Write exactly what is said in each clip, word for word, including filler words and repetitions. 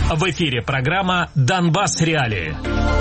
В эфире программа «Донбасс Реалии».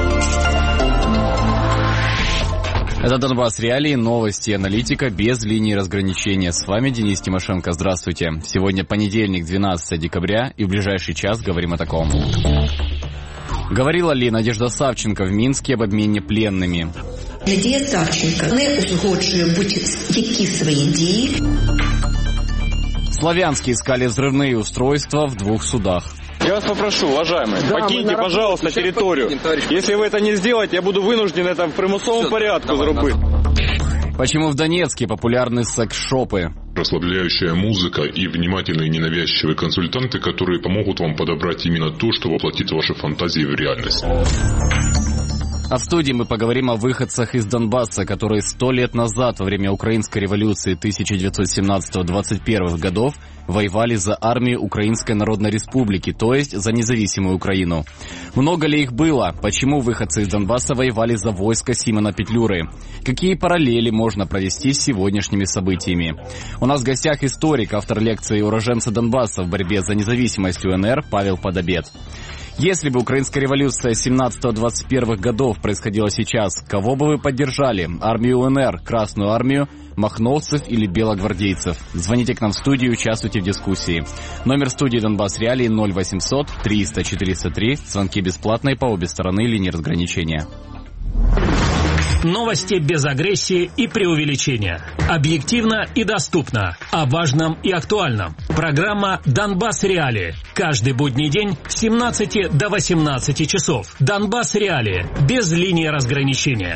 Это «Донбасс Реалии», новости и аналитика без линии разграничения. С вами Денис Тимошенко. Здравствуйте. Сегодня понедельник, двенадцатое декабря, и в ближайший час говорим о таком. Говорила ли Надежда Савченко в Мінську об обміні пленними? Надія Савченко не узгоджує будь-які свої дії. Славянские искали взрывные устройства в двух судах. Я вас попрошу, уважаемые, да, покиньте, пожалуйста, территорию. Если вы это не сделаете, я буду вынужден это в примусовом порядку зробити. Почему в Донецке популярны секс-шопы? Расслабляющая музыка и внимательные ненавязчивые консультанты, которые помогут вам подобрать именно то, что воплотит ваши фантазии в реальность. А в студии мы поговорим о выходцах из Донбасса, которые сто лет назад, во время Украинской революции тысяча девятьсот семнадцатого — двадцать первых годов, воевали за армию Украинской Народной Республики, то есть за независимую Украину. Много ли их было? Почему выходцы из Донбасса воевали за войско Симона Петлюры? Какие параллели можно провести с сегодняшними событиями? У нас в гостях историк, автор лекции «Уроженцы Донбасса в борьбе за независимость УНР» Павел Подобед. Если бы украинская революция семнадцатого — двадцать первых годов происходила сейчас, кого бы вы поддержали? Армию УНР, Красную армию, махновцев или белогвардейцев? Звоните к нам в студию и участвуйте в дискуссии. Номер студии «Донбасс Реалии» ноль восемьсот триста четыреста три. Звонки бесплатные по обе стороны линии разграничения. Новости без агрессии и преувеличения. Объективно и доступно. О важном и актуальном. Программа «Донбасс Реалии». Каждый будний день с семнадцати до восемнадцати часов. «Донбасс Реалии». Без линии разграничения.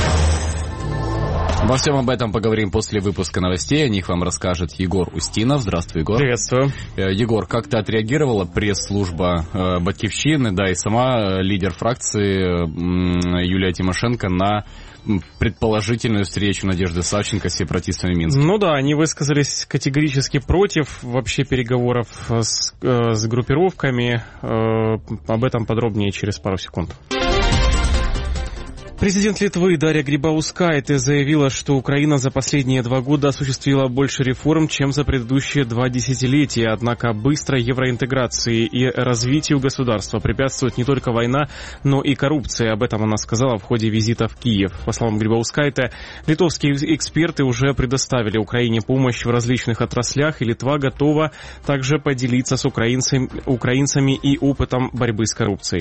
Во всем об этом поговорим после выпуска новостей. О них вам расскажет Егор Устинов. Здравствуй, Егор. Приветствую. Егор, как ты отреагировала пресс-служба э, Батькивщины, да, и сама лидер фракции э, Юлия Тимошенко на предположительную встречу Надежды Савченко с сепаратистами Минска? Ну да, они высказались категорически против вообще переговоров с, э, с группировками. Э, об этом подробнее через пару секунд. Президент Литвы Дарья Грибаускайте заявила, что Украина за последние два года осуществила больше реформ, чем за предыдущие два десятилетия. Однако быстрой евроинтеграции и развитию государства препятствует не только война, но и коррупция. Об этом она сказала в ходе визита в Киев. По словам Грибаускайте, литовские эксперты уже предоставили Украине помощь в различных отраслях, и Литва готова также поделиться с украинцами, украинцами и опытом борьбы с коррупцией.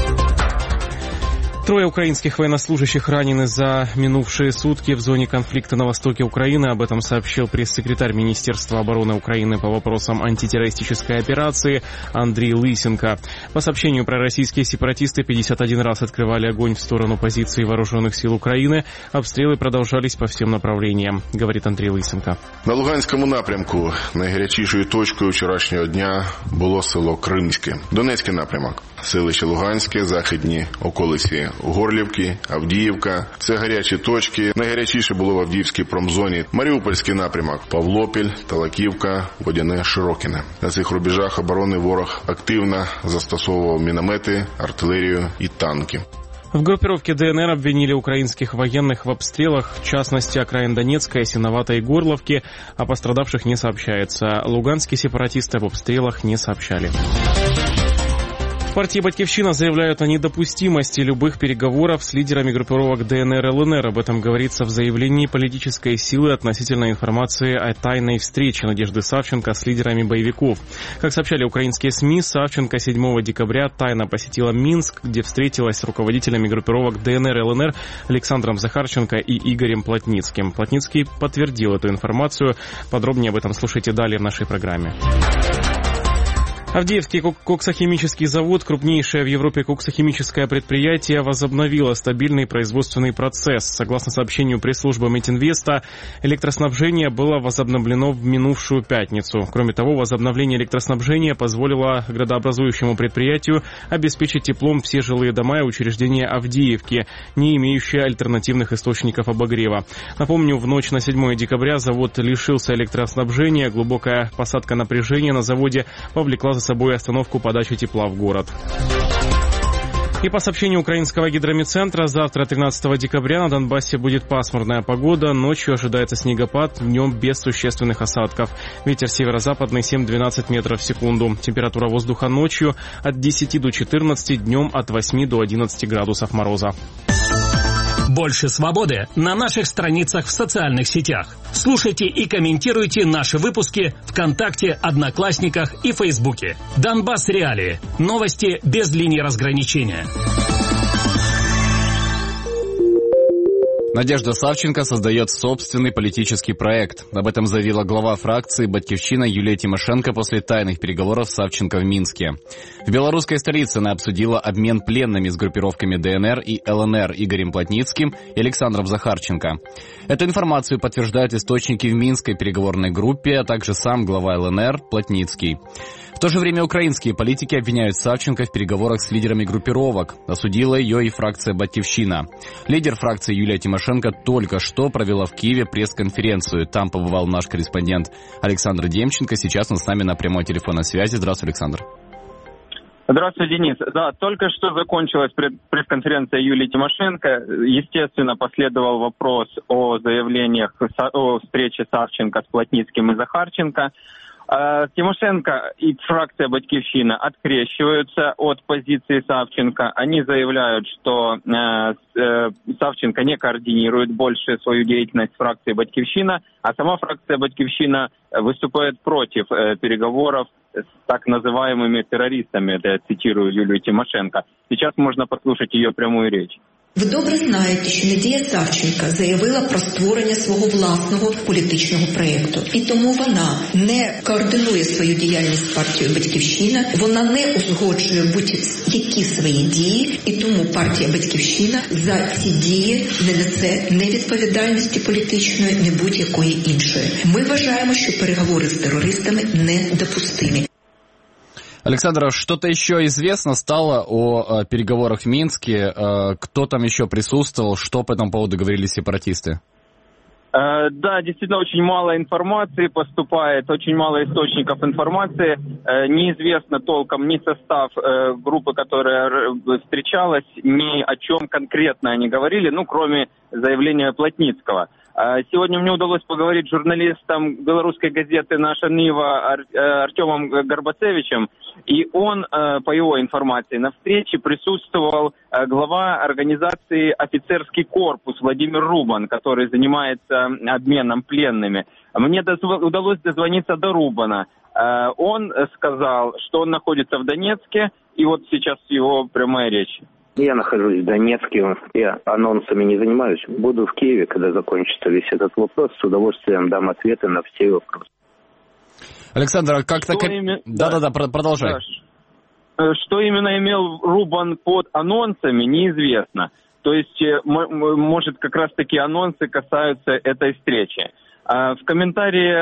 Трое украинских военнослужащих ранены за минувшие сутки в зоне конфликта на востоке Украины. Об этом сообщил пресс-секретарь Министерства обороны Украины по вопросам антитеррористической операции Андрей Лысенко. По сообщению, пророссийские сепаратисты пятьдесят один раз открывали огонь в сторону позиций вооруженных сил Украины. Обстрелы продолжались по всем направлениям, говорит Андрей Лысенко. На Луганському напрямку найгарячішою точкою вчорашнього дня було село Кримське. Донецький напрямок. Селище Луганське, західні околиці Горлівки, Авдіївка. Це гарячі точки. Найгарячіше було в Авдіївській промзоні. Маріупольський напрямок. Павлопіль, Талаківка, Водяне, Широкине. На цих рубежах оборони ворог активно застосовував міномети, артилерію і танки. В группировке ДНР обвинили украинских военных в обстрелах, в частности, окраин Донецка, Ясиновата и Горловки. О пострадавших не сообщается. Луганские сепаратисты об обстрелах не сообщали. В партии «Батькивщина» заявляют о недопустимости любых переговоров с лидерами группировок ДНР и ЛНР.Об этом говорится в заявлении политической силы относительно информации о тайной встрече Надежды Савченко с лидерами боевиков. Как сообщали украинские СМИ, Савченко седьмого декабря тайно посетила Минск, где встретилась с руководителями группировок ДНР и ЛНР Александром Захарченко и Игорем Плотницким. Плотницкий подтвердил эту информацию. Подробнее об этом слушайте далее в нашей программе. Авдеевский коксохимический завод, крупнейшее в Европе коксохимическое предприятие, возобновило стабильный производственный процесс. Согласно сообщению пресс-службы Метинвеста, электроснабжение было возобновлено в минувшую пятницу. Кроме того, возобновление электроснабжения позволило градообразующему предприятию обеспечить теплом все жилые дома и учреждения Авдеевки, не имеющие альтернативных источников обогрева. Напомню, в ночь на седьмое декабря завод лишился электроснабжения. Глубокая посадка напряжения на заводе повлекла за собой остановку подачи тепла в город. И по сообщению украинского гидромедцентра, завтра, тринадцатого декабря, на Донбассе будет пасмурная погода. Ночью ожидается снегопад, днем без существенных осадков. Ветер северо-западный семь-двенадцать метров в секунду. Температура воздуха ночью от десяти до четырнадцати, днем от восьми до одиннадцати градусов мороза. Больше свободы на наших страницах в социальных сетях. Слушайте и комментируйте наши выпуски ВКонтакте, Одноклассниках и Фейсбуке. Донбасс Реалии. Новости без линии разграничения. Надежда Савченко создает собственный политический проект. Об этом заявила глава фракции «Батькивщина» Юлия Тимошенко после тайных переговоров Савченко в Минске. В белорусской столице она обсудила обмен пленными с группировками ДНР и ЛНР Игорем Плотницким и Александром Захарченко. Эту информацию подтверждают источники в Минской переговорной группе, а также сам глава ЛНР Плотницкий. В то же время украинские политики обвиняют Савченко в переговорах с лидерами группировок. Осудила ее и фракция «Батькивщина». Лидер фракции Юлия Тимошенко только что провела в Киеве пресс-конференцию. Там побывал наш корреспондент Александр Демченко. Сейчас он с нами на прямой телефонной связи. Здравствуй, Александр. Здравствуй, Денис. Да, только что закончилась пресс-конференция Юлии Тимошенко. Естественно, последовал вопрос о заявлениях о встрече Савченко с Плотницким и Захарченко. Тимошенко и фракция «Батькивщина» открещиваются от позиции Савченко. Они заявляют, что э, Савченко не координирует больше свою деятельность фракции «Батькивщина», а сама фракция «Батькивщина» выступает против э, переговоров с так называемыми террористами. Это я цитирую Юлию Тимошенко. Сейчас можно послушать ее прямую речь. Ви добре знаєте, що Надія Савченко заявила про створення свого власного політичного проєкту. І тому вона не координує свою діяльність з партією «Батьківщина», вона не узгоджує будь-які свої дії, і тому партія «Батьківщина» за ці дії не несе ні відповідальності політичної, ні будь-якої іншої. Ми вважаємо, що переговори з терористами недопустимі. Александр, что-то еще известно стало о переговорах в Минске? Кто там еще присутствовал? Что по этому поводу говорили сепаратисты? Да, действительно, очень мало информации поступает, очень мало источников информации. Неизвестно толком ни состав группы, которая встречалась, ни о чем конкретно они говорили, ну, кроме заявления Плотницкого. Сегодня мне удалось поговорить с журналистом белорусской газеты «Наша Нива» Артемом Горбацевичем, и он, по его информации, на встрече присутствовал глава организации «Офицерский корпус» Владимир Рубан, который занимается обменом пленными. Мне удалось дозвониться до Рубана. Он сказал, что он находится в Донецке, и вот сейчас его прямая речь. Я нахожусь в Донецке, я анонсами не занимаюсь. Буду в Киеве, когда закончится весь этот вопрос. С удовольствием дам ответы на все вопросы. Александр, а как-то... Име... Да-да-да, продолжай. Да. Что именно имел Рубан под анонсами, неизвестно. То есть, может, как раз-таки анонсы касаются этой встречи. В комментарии,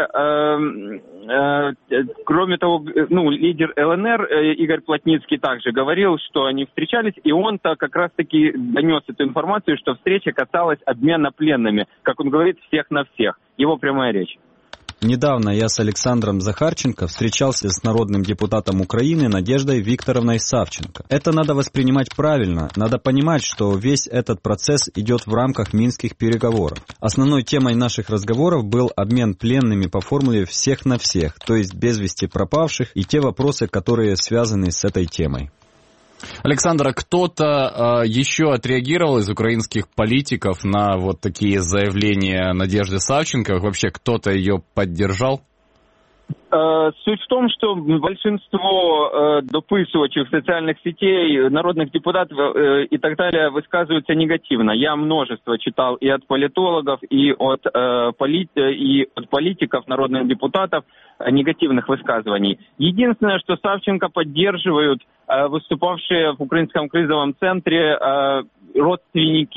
кроме того, ну, лидер ЛНР Игорь Плотницкий также говорил, что они встречались, и он-то как раз-таки донес эту информацию, что встреча касалась обмена пленными, как он говорит, всех на всех. Его прямая речь. Недавно я с Александром Захарченко встречался с народным депутатом Украины Надеждой Викторовной Савченко. Это надо воспринимать правильно. Надо понимать, что весь этот процесс идет в рамках минских переговоров. Основной темой наших разговоров был обмен пленными по формуле «всех на всех», то есть без вести пропавших и те вопросы, которые связаны с этой темой. Александр, кто-то э, еще отреагировал из украинских политиков на вот такие заявления Надежды Савченко? Вообще кто-то ее поддержал? Э, суть в том, что большинство э, дописывающих социальных сетей, народных депутатов э, и так далее высказываются негативно. Я множество читал и от политологов, и от, э, поли- и от политиков, народных депутатов э, негативных высказываний. Единственное, что Савченко поддерживают выступавшие в Украинском кризовом центре родственники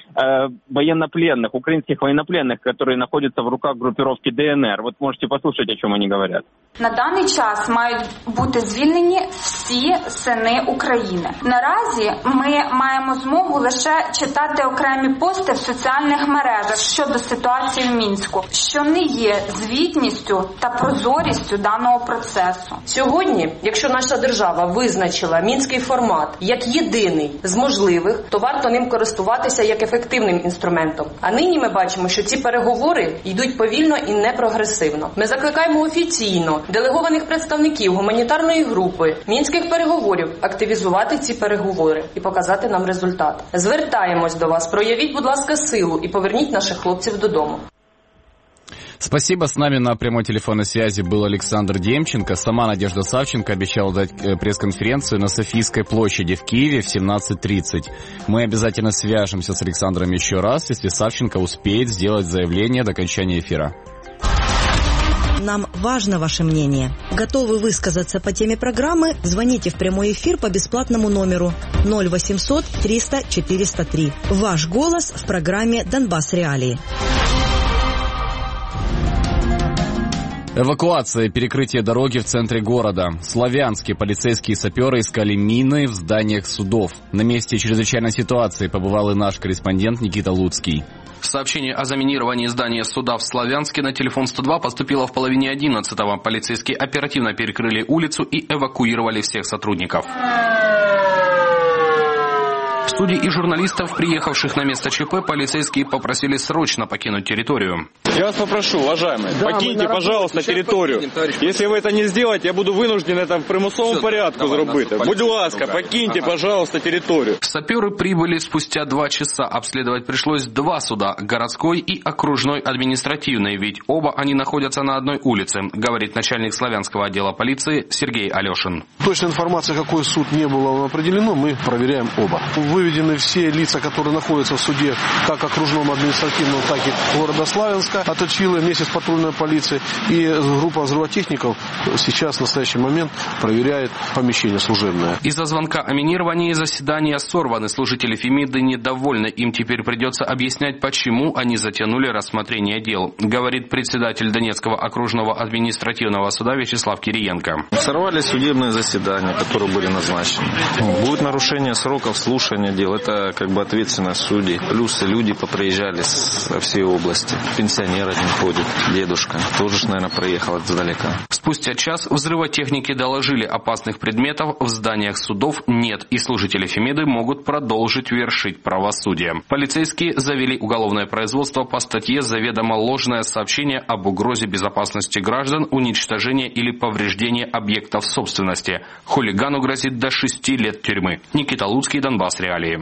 э, военнопленных, украинских военнопленных, которые находятся в руках группировки ДНР. Вот можете послушать, о чем они говорят. На даний час мають бути звільнені всі сини України. Наразі ми маємо змогу лише читати окремі пости в соціальних мережах щодо ситуації в Мінську, що не є звітністю та прозорістю даного процесу. Сьогодні, якщо наша держава визначила мінський формат як єдиний з можливих, то варто ним користуватися як ефективним інструментом. А нині ми бачимо, що ці переговори йдуть повільно і непрогресивно. Ми закликаємо офіційно делегованих представників гуманітарної групи мінських переговорів активізувати ці переговори і показати нам результат. Звертаємось до вас, проявіть, будь ласка, силу і поверніть наших хлопців додому. Спасибо. С нами на прямой телефонной связи был Александр Демченко. Сама Надежда Савченко обещала дать пресс-конференцию на Софийской площади в Киеве в семнадцать тридцать. Мы обязательно свяжемся с Александром еще раз, если Савченко успеет сделать заявление до окончания эфира. Нам важно ваше мнение. Готовы высказаться по теме программы? Звоните в прямой эфир по бесплатному номеру ноль восемьсот триста четыреста три. Ваш голос в программе «Донбасс Реалии». Эвакуация и перекрытие дороги в центре города. Славянские полицейские саперы искали мины в зданиях судов. На месте чрезвычайной ситуации побывал и наш корреспондент Никита Луцкий. Сообщение о заминировании здания суда в Славянске на телефон сто два поступило в половине одиннадцатого. Полицейские оперативно перекрыли улицу и эвакуировали всех сотрудников. Судей и журналистов, приехавших на место ЧП, полицейские попросили срочно покинуть территорию. Я вас попрошу, уважаемые, да, покиньте, пожалуйста, территорию. Если вы это не сделаете, я буду вынужден это в примусовому порядку зробити. Будь ласка, покиньте, пожалуйста, территорию. Саперы прибыли спустя два часа. Обследовать пришлось два суда, городской и окружной административный, ведь оба они находятся на одной улице, говорит начальник Славянского отдела полиции Сергей Алешин. Точная информация, какой суд не было определено, мы проверяем оба. Выведены все лица, которые находятся в суде, как окружном административном, так и города Славянска. Оточила вместе с патрульной полицией, и группа взрывотехников сейчас в настоящий момент проверяет помещение служебное. Из-за звонка о минировании заседания сорваны. Служители Фемиды недовольны. Им теперь придется объяснять, почему они затянули рассмотрение дел, говорит председатель Донецкого окружного административного суда Вячеслав Кириенко. Сорвали судебные заседания, которые были назначены. Будет нарушение сроков слушания дел. Это как бы ответственность судей. Плюс люди поприезжали со всей области. Пенсионер один ходит, дедушка. Тоже, наверное, проехал издалека. Спустя час взрывотехники доложили, опасных предметов в зданиях судов нет, и служители Фемиды могут продолжить вершить правосудие. Полицейские завели уголовное производство по статье «Заведомо ложное сообщение об угрозе безопасности граждан, уничтожение или повреждение объектов собственности». Хулигану грозит до шести лет тюрьмы. Никита Луцкий, Донбасс Реалии.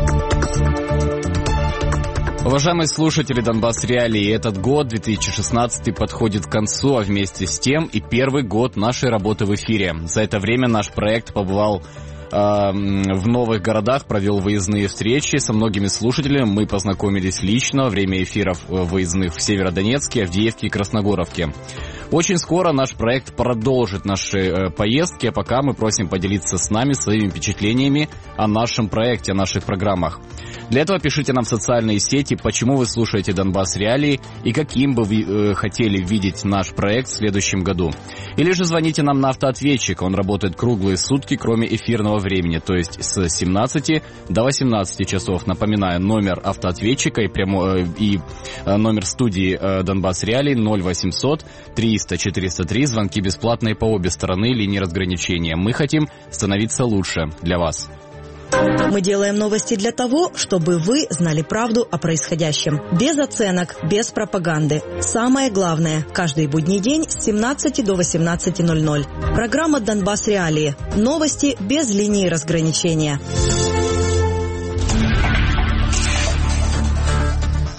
Уважаемые слушатели Донбасс Реалии, этот год, две тысячи шестнадцатый, подходит к концу, а вместе с тем и первый год нашей работы в эфире. За это время наш проект побывал э, в новых городах, провел выездные встречи со многими слушателями. Мы познакомились лично во время эфиров выездных в Северодонецке, Авдеевке и Красногоровке. Очень скоро наш проект продолжит наши э, поездки, а пока мы просим поделиться с нами своими впечатлениями о нашем проекте, о наших программах. Для этого пишите нам в социальные сети, почему вы слушаете Донбасс Реалии и каким бы вы э, хотели видеть наш проект в следующем году. Или же звоните нам на автоответчик, он работает круглые сутки, кроме эфирного времени, то есть с семнадцати до восемнадцати часов. Напоминаю, номер автоответчика и, прямо, э, и э, номер студии э, Донбасс Реалии ноль восемьсот триста четыреста три, звонки бесплатные по обе стороны линии разграничения. Мы хотим становиться лучше для вас. Мы делаем новости для того, чтобы вы знали правду о происходящем. Без оценок, без пропаганды. Самое главное, каждый будний день с семнадцати до восемнадцати ноль ноль. Программа «Донбасс Реалии». Новости без линии разграничения.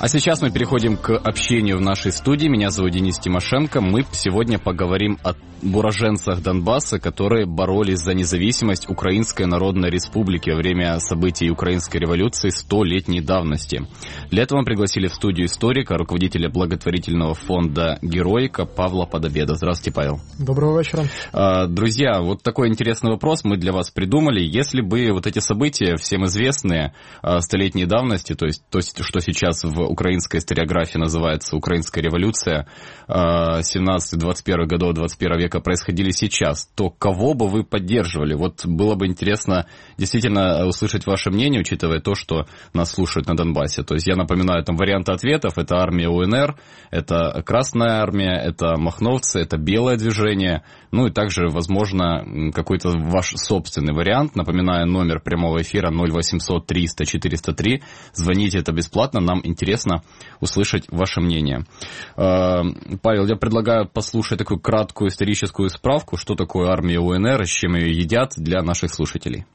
А сейчас мы переходим к общению в нашей студии. Меня зовут Денис Тимошенко. Мы сегодня поговорим о уроженцах Донбасса, которые боролись за независимость Украинской Народной Республики во время событий Украинской революции столетней давности. Для этого мы пригласили в студию историка, руководителя благотворительного фонда «Героика» Павла Подобеда. Здравствуйте, Павел. Доброго вечера. Друзья, вот такой интересный вопрос мы для вас придумали. Если бы вот эти события, всем известные, столетней давности, то есть то, что сейчас в украинской историографии называется «Украинская революция», семнадцатого-двадцать первого годов двадцать первого века происходили сейчас, то кого бы вы поддерживали? Вот было бы интересно действительно услышать ваше мнение, учитывая то, что нас слушают на Донбассе. То есть я напоминаю, там варианты ответов: это армия УНР, это Красная армия, это махновцы, это белое движение, ну и также, возможно, какой-то ваш собственный вариант. Напоминаю, номер прямого эфира ноль восемьсот триста четыреста три. Звоните, это бесплатно, нам интересно услышать ваше мнение. Павел, я предлагаю послушать такую краткую историческую справку, что такое армия УНР и с чем ее едят, для наших слушателей.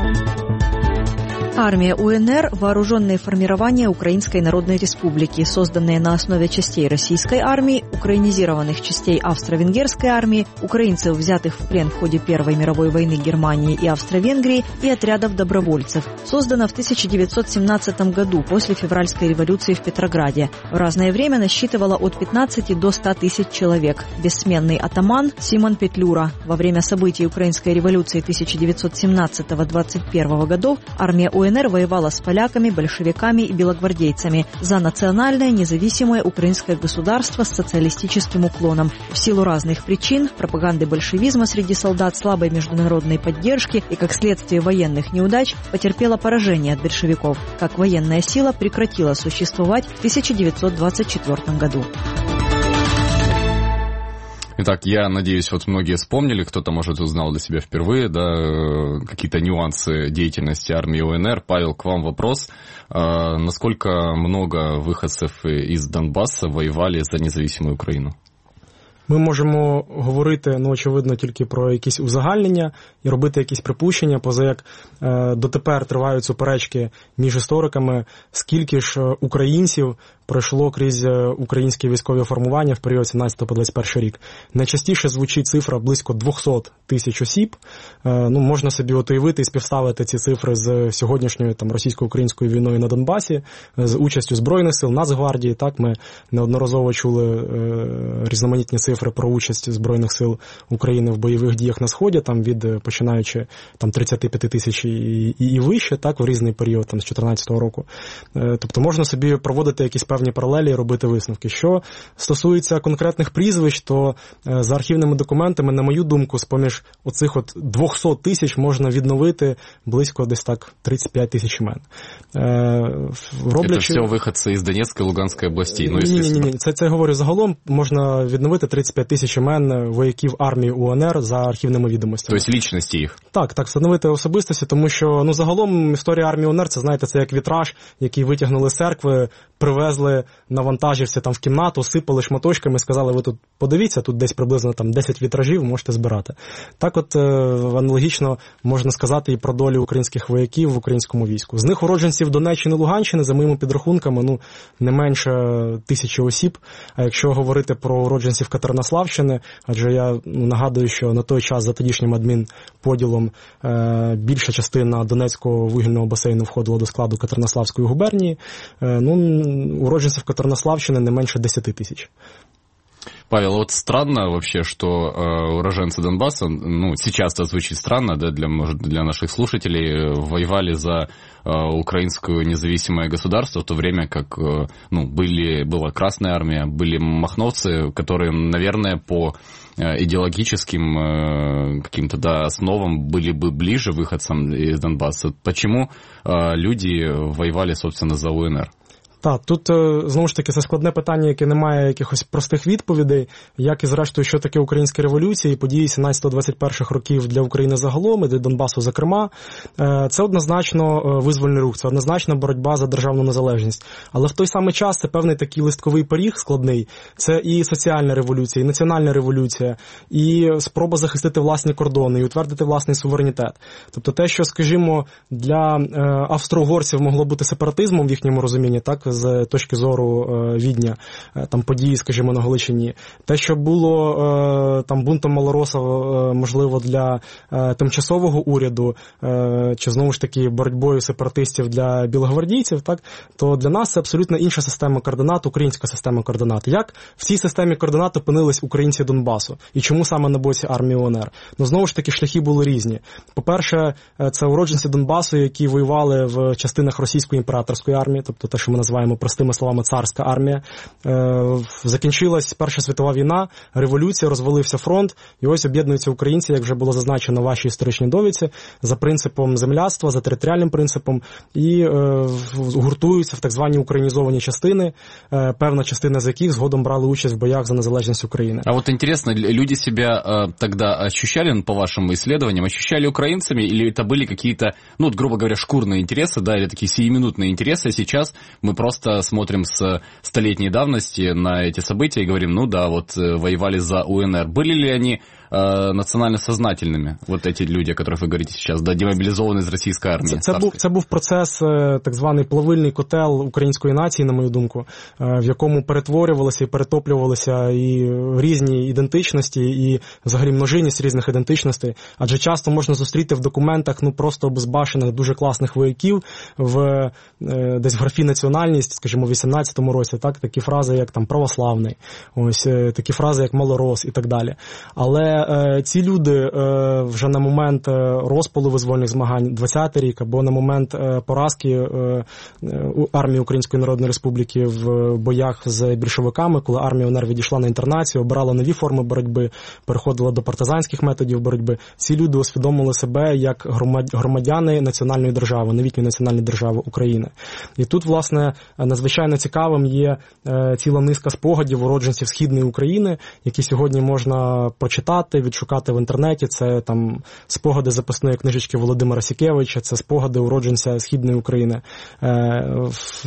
Армия УНР – вооруженные формирования Украинской Народной Республики, созданные на основе частей российской армии, украинизированных частей австро-венгерской армии, украинцев, взятых в плен в ходе Первой мировой войны Германии и Австро-Венгрии, и отрядов добровольцев. Создана в тысяча девятьсот семнадцатом году после февральской революции в Петрограде. В разное время насчитывала от пятнадцати до ста тысяч человек. Бессменный атаман Симон Петлюра. Во время событий Украинской революции тысяча девятьсот семнадцатого — двадцать первого годов армия УНР УНР воевала с поляками, большевиками и белогвардейцами за национальное независимое украинское государство с социалистическим уклоном. В силу разных причин, пропаганды большевизма среди солдат, слабой международной поддержки и, как следствие военных неудач, потерпела поражение от большевиков. Как военная сила прекратила существовать в тысяча девятьсот двадцать четвёртом году. Итак, я надеюсь, вот многие вспомнили, кто-то, может, узнал для себя впервые, да, какие-то нюансы деятельности армии УНР. Павел, к вам вопрос. Насколько много выходцев из Донбасса воювали за независимую Україну? Ми можемо говорити, ну, очевидно, тільки про якісь узагальнення і робити якісь припущення, поза як е, дотепер тривають суперечки між істориками, скільки ж українців пройшло крізь українські військові формування в період сімнадцятого по двадцять перший рік. Найчастіше звучить цифра близько двісті тисяч осіб. Е, ну, можна собі от уявити і співставити ці цифри з сьогоднішньою там російсько-українською війною на Донбасі, з участю Збройних сил, Нацгвардії. Так, ми неодноразово чули е, різноманітні цифри цифри про участь Збройних сил України в бойових діях на Сході, там від починаючи там тридцять п'ять тисяч і, і, і вище, так, в різний період, там з чотирнадцятого року. Е, тобто можна собі проводити якісь певні паралелі і робити висновки. Що стосується конкретних прізвищ, то е, за архівними документами, на мою думку, з-поміж оцих от двісті тисяч можна відновити близько десь так тридцять п'ять тисяч імен. Е, роблячи... Це все виходці із Донецької, Луганської областей. Ну, ні, ні, ні, ні. Це, це я говорю загалом, можна відновити тридцять п'ять тисяч імен вояків армії УНР за архівними відомостями. Тобто лічності їх? Так, так, встановити особистості, тому що, ну, загалом історія армії УНР, це, знаєте, це як вітраж, який витягнули з церкви, привезли на вантажівці там в кімнату, сипали шматочками, сказали, ви тут подивіться, тут десь приблизно там десять вітражів, можете збирати. Так от, аналогічно можна сказати і про долю українських вояків в українському війську. З них уродженців Донеччини, Луганщини, за моїми підрахунками, ну, не менше тисячі осіб. А якщо говорити про уродженців Катеринославщини, адже я ну, нагадую, що на той час за тодішнім адмінподілом е, більша частина Донецького вугільного басейну входила до складу Катеринославської губернії, е, ну, уродженцев Катеринославщины не меньше десяти тысяч. Павел, вот странно вообще, что э, уроженцы Донбасса, ну, сейчас это звучит странно, да, для, может, для наших слушателей, воевали за э, украинское независимое государство, в то время как, э, ну, были, была Красная армия, были махновцы, которые, наверное, по э, идеологическим э, каким-то, да, основам были бы ближе выходцам из Донбасса. Почему э, люди воевали, собственно, за УНР? Так, тут, знову ж таки, це складне питання, яке не має якихось простих відповідей, як і, зрештою, що таке українська революція і події сімнадцятого-двадцять перших років для України загалом, і для Донбасу зокрема. Це однозначно визвольний рух, це однозначно боротьба за державну незалежність. Але в той самий час це певний такий листковий пиріг складний. Це і соціальна революція, і національна революція, і спроба захистити власні кордони, і утвердити власний суверенітет. Тобто те, що, скажімо, для австро-угорців могло бути сепаратизмом в їхньому розумінні, так, з точки зору Відня, там події, скажімо, на Галичині. Те, що було там бунтом малоросів, можливо, для тимчасового уряду, чи знову ж таки боротьбою сепаратистів для білогвардійців, так, то для нас це абсолютно інша система координат, українська система координат. Як в цій системі координат опинились українці Донбасу? І чому саме на боці армії УНР? Ну, знову ж таки, шляхи були різні. По-перше, це уродженці Донбасу, які воювали в частинах російської імператорської армії, тобто те, що ми називаємо простими словами царська армія. Закінчилась Перша світова війна, революція, розвалився фронт, і ось об'єднуються українці, як вже було зазначено в вашій історичній довідці, за принципом земляцтва, за територіальним принципом, і е, гуртуються в так звані українізовані частини, е, певна частина з яких згодом брали участь в боях за незалежність України. А вот интересно, люди себя э, тогда ощущали, по вашим исследованиям, ощущали украинцами, или это были какие-то, ну, вот, грубо говоря, шкурные интересы, да, или такие сиюминутные интересы? Сейчас мы просто смотрим с столетней давности на эти события и говорим, ну да, вот воевали за УНР. Были ли они э, национально сознательными, вот эти люди, о которых вы говорите сейчас, да, демобілізовані з російської армії? Це, це, був, це був процес, так званий плавильний котел української нації, на мою думку, в якому перетворювалися і перетоплювалися і різні ідентичності, і взагалі множинність різних ідентичностей. Адже часто можна зустріти в документах, ну, просто безбашених, дуже класних вояків в десь в графі національність, скажімо, в вісімнадцятому році, так, такі фрази, як там православний, ось такі фрази, як малорос і так далі. Але е, ці люди е, вже на момент розпалу визвольних змагань двадцятий рік або на момент е, поразки е, армії Української Народної Республіки в боях з більшовиками, коли армія УНР відійшла на інтернацію, обирала нові форми боротьби, переходила до партизанських методів боротьби, ці люди усвідомили себе як громадяни національної держави, новітньої національної держави України. І тут, власне, надзвичайно цікавим є е, ціла низка спогадів уродженців Східної України, які сьогодні можна почитати, відшукати в інтернеті. Це там спогади записної книжечки Володимира Сікевича, це спогади уродженця Східної України, е,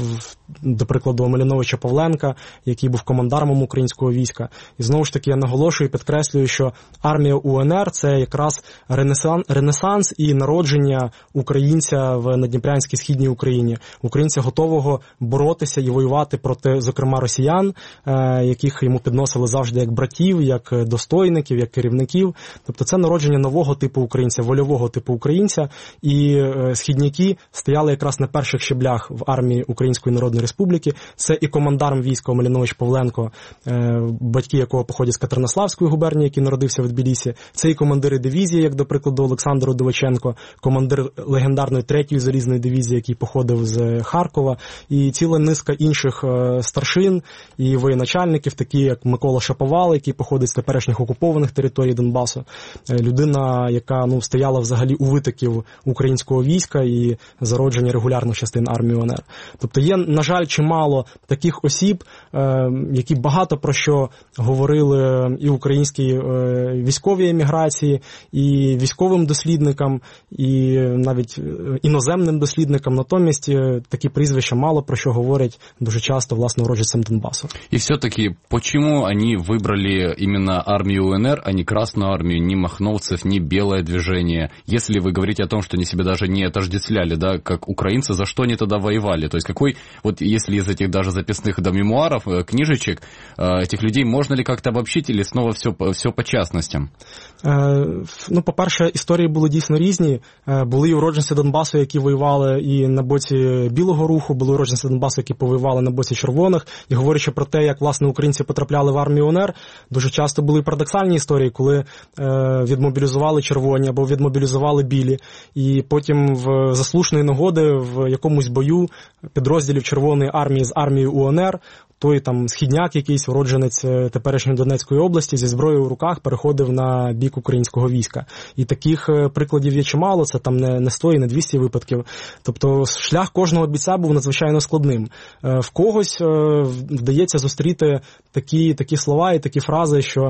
до прикладу, Омеляновича Павленка, який був командармом українського війська. І знову ж таки я наголошую і підкреслюю, що армія УНР – це якраз ренесан, ренесанс і народження українця в Надніпрянській Східній Україні. Українця готового боротися і воювати проти, зокрема, росіян, е, яких йому підносили завжди як братів, як достойників, як керівників. Тобто це народження нового типу українця, вольового типу українця. І е, східняки стояли якраз на перших щеблях в армії Української Народної Республіки. Це і командарм війська Омелянович Павленко, е, батьки якого походять з Катеринославської губернії, який народився в Тбілісі. Це і командири дивізії, як, до прикладу, Олександр Удовиченко, командир легендарної третьої залізної дивізії, який походив з Харкова, і ціла низка інших е, старшин і воєначальників, такі як Микола Шаповал, який походить з теперішніх окупованих територій Донбасу. Людина, яка, ну, стояла взагалі у витоків українського війська і зародження регулярних частин армії УНР. Тобто є, на жаль, чимало таких осіб, е, які багато про що говорили і українській е, військовій еміграції, і військовим дослідникам, і навіть іноземним дослідникам. Натомість такі прізвища мало про що говорять дуже часто, власне, уродженцям Донбасу. И все-таки, почему они выбрали именно армию УНР, а не Красную армию, ни махновцев, ни белое движение? Если вы говорите о том, что они себя даже не отождествляли, да, как украинцы, за что они тогда воевали? То есть какой, вот если из этих даже записных до мемуаров, книжечек, этих людей можно ли как-то обобщить или снова все, все по частностям? Е, ну, по-перше, історії були дійсно різні. Е, були і уродженці Донбасу, які воювали і на боці Білого руху, були уродженці Донбасу, які повоювали на боці червоних. І говорячи про те, як, власне, українці потрапляли в армію УНР, дуже часто були парадоксальні історії, коли е, відмобілізували червоні або відмобілізували білі. І потім в заслушної нагоди в якомусь бою підрозділів Червоної армії з армією УНР той там східняк, якийсь уродженець теперішньої Донецької області зі зброєю в руках переходив на бік українського війська. І таких прикладів є чимало, це там не, не сто і не двісті випадків. Тобто шлях кожного бійця був надзвичайно складним. В когось вдається зустріти такі, такі слова і такі фрази, що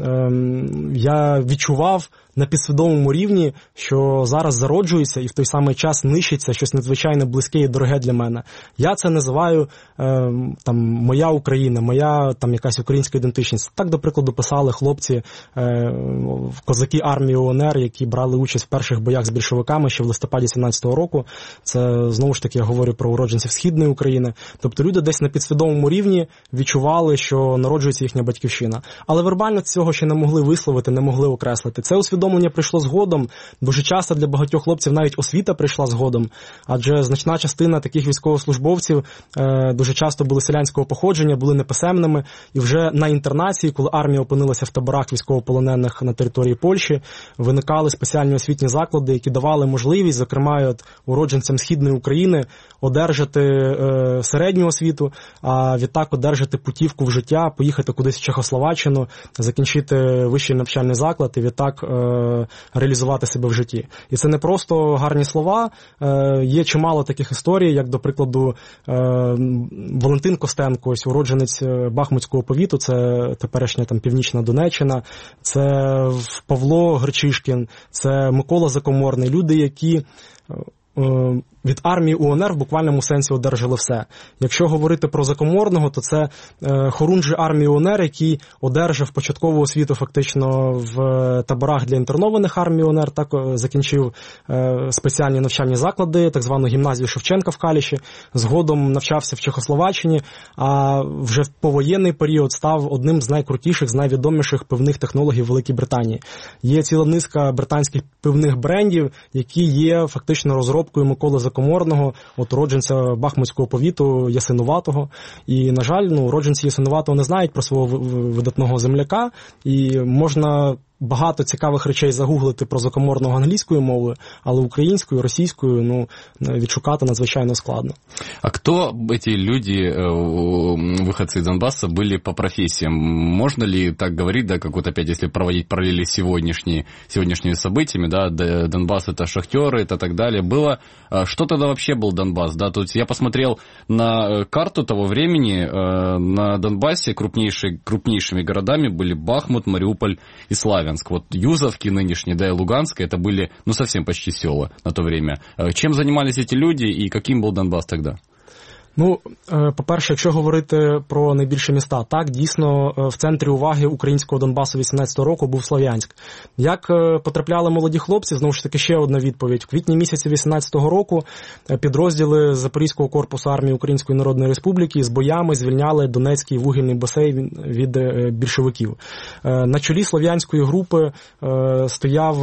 ем, я відчував на підсвідомому рівні, що зараз зароджується і в той самий час нищиться щось надзвичайно близьке і дороге для мене. Я це називаю ем, там моя Україна, моя там якась українська ідентичність. Так, до прикладу, писали хлопці, е, козаки армії УНР, які брали участь в перших боях з більшовиками ще в листопаді сімнадцятого року. Це, знову ж таки, я говорю про уродженців Східної України. Тобто люди десь на підсвідомому рівні відчували, що народжується їхня батьківщина. Але вербально цього ще не могли висловити, не могли окреслити. Це усвідомлення прийшло згодом. Дуже часто для багатьох хлопців навіть освіта прийшла згодом, адже значна частина таких військовослужбовців е, дуже часто були селянського походження, були неписемними, і вже на інтернації, коли армія опинилася в таборах військовополонених на території Польщі, виникали спеціальні освітні заклади, які давали можливість, зокрема, от, уродженцям Східної України одержати е, середню освіту, а відтак одержати путівку в життя, поїхати кудись в Чехословаччину, закінчити вищий навчальний заклад і відтак е, реалізувати себе в житті. І це не просто гарні слова, е, є чимало таких історій, як, до прикладу, е, Валентин Костенко, ось уродженець Бахмутського повіту, це теперішня там Північна Донеччина, це Павло Гречишкін, це Микола Закоморний, люди, які від армії УНР в буквальному сенсі одержали все. Якщо говорити про Закоморного, то це е, хорунжий армії УНР, який одержав початкову освіту фактично в таборах для інтернованих армії УНР, так закінчив е, спеціальні навчальні заклади, так звану гімназію Шевченка в Каліші, згодом навчався в Чехословаччині, а вже в повоєнний період став одним з найкрутіших, з найвідоміших пивних технологів Великій Британії. Є ціла низка британських пивних брендів, які є фактично розробкою Миколи Закоморного, от уродженця Бахмутського повіту Ясинуватого. І, на жаль, ну, уродженці Ясинуватого не знають про свого видатного земляка, і можна багато цікавих речей загуглити про Закоморного англійською мовою, але українською, російською, ну, відшукати надзвичайно складно. А кто эти люди, выходцы из Донбасса, были по профессиям? Можно ли так говорить, да, как вот опять, если проводить параллели с сегодняшними, сегодняшними событиями, да, Донбасс это шахтеры, это так далее, было, что тогда вообще был Донбасс, да, тут я посмотрел на карту того времени, на Донбассе крупнейшие, крупнейшими городами были Бахмут, Мариуполь и Славянск. Вот Юзовки нынешние, да, и Луганск, это были, ну, совсем почти села на то время. Чем занимались эти люди и каким был Донбасс тогда? Ну, по-перше, якщо говорити про найбільші міста, так, дійсно, в центрі уваги українського Донбасу вісімнадцятого року був Слов'янськ. Як потрапляли молоді хлопці, знову ж таки, ще одна відповідь. В квітні місяці вісімнадцятого року підрозділи Запорізького корпусу армії Української Народної Республіки з боями звільняли Донецький вугільний басейн від більшовиків. На чолі Слов'янської групи стояв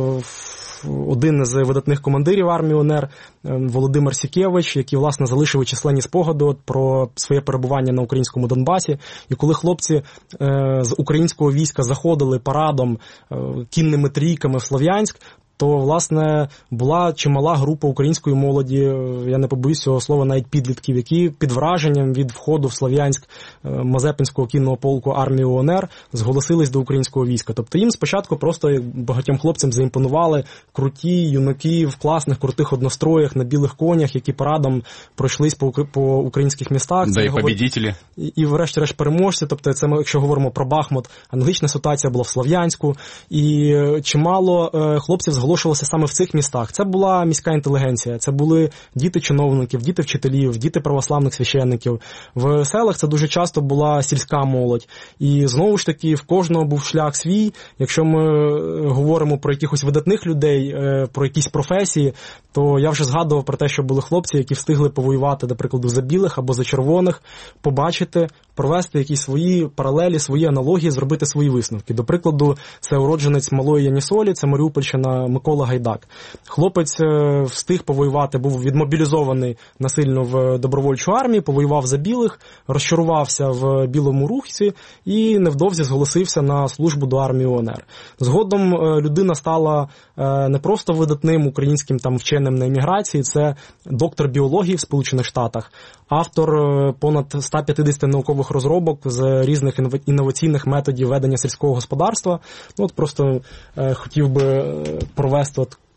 один з видатних командирів армії УНР Володимир Сікевич, який, власне, залишив численні спогади про своє перебування на українському Донбасі. І коли хлопці з українського війська заходили парадом кінними трійками в Слов'янськ, то, власне, була чимала група української молоді, я не побоюсь цього слова, навіть підлітків, які під враженням від входу в Слов'янськ Мазепинського кінного полку армії УНР зголосились до українського війська. Тобто їм спочатку просто багатьом хлопцям заімпонували круті юнаки в класних, крутих одностроях, на білих конях, які парадом пройшлись по, по українських містах. Да, і победителі. І, і врешті-решт переможці. Тобто це ми, якщо говоримо про Бахмут, аналогічна ситуація була в Слов'янську. І чимало е, хлопців зголошувалося саме в цих містах. Це була міська інтелігенція, це були діти чиновників, діти вчителів, діти православних священників. В селах це дуже часто була сільська молодь. І знову ж таки в кожного був шлях свій. Якщо ми говоримо про якихось видатних людей, про якісь професії, то я вже згадував про те, що були хлопці, які встигли повоювати, до прикладу, за білих або за червоних, побачити, провести якісь свої паралелі, свої аналогії, зробити свої висновки. До прикладу, це уродженець Малої Янісолі, це Маріупольщина, Микола Гайдак. Хлопець встиг повоювати, був відмобілізований насильно в добровольчу армію, повоював за білих, розчарувався в білому рухі і невдовзі зголосився на службу до армії УНР. Згодом людина стала не просто видатним українським там вченим на еміграції, це доктор біології в Сполучених Штатах, автор понад ста п'ятдесяти наукових розробок з різних інноваційних методів ведення сільського господарства. Ну, от просто е, хотів би провести от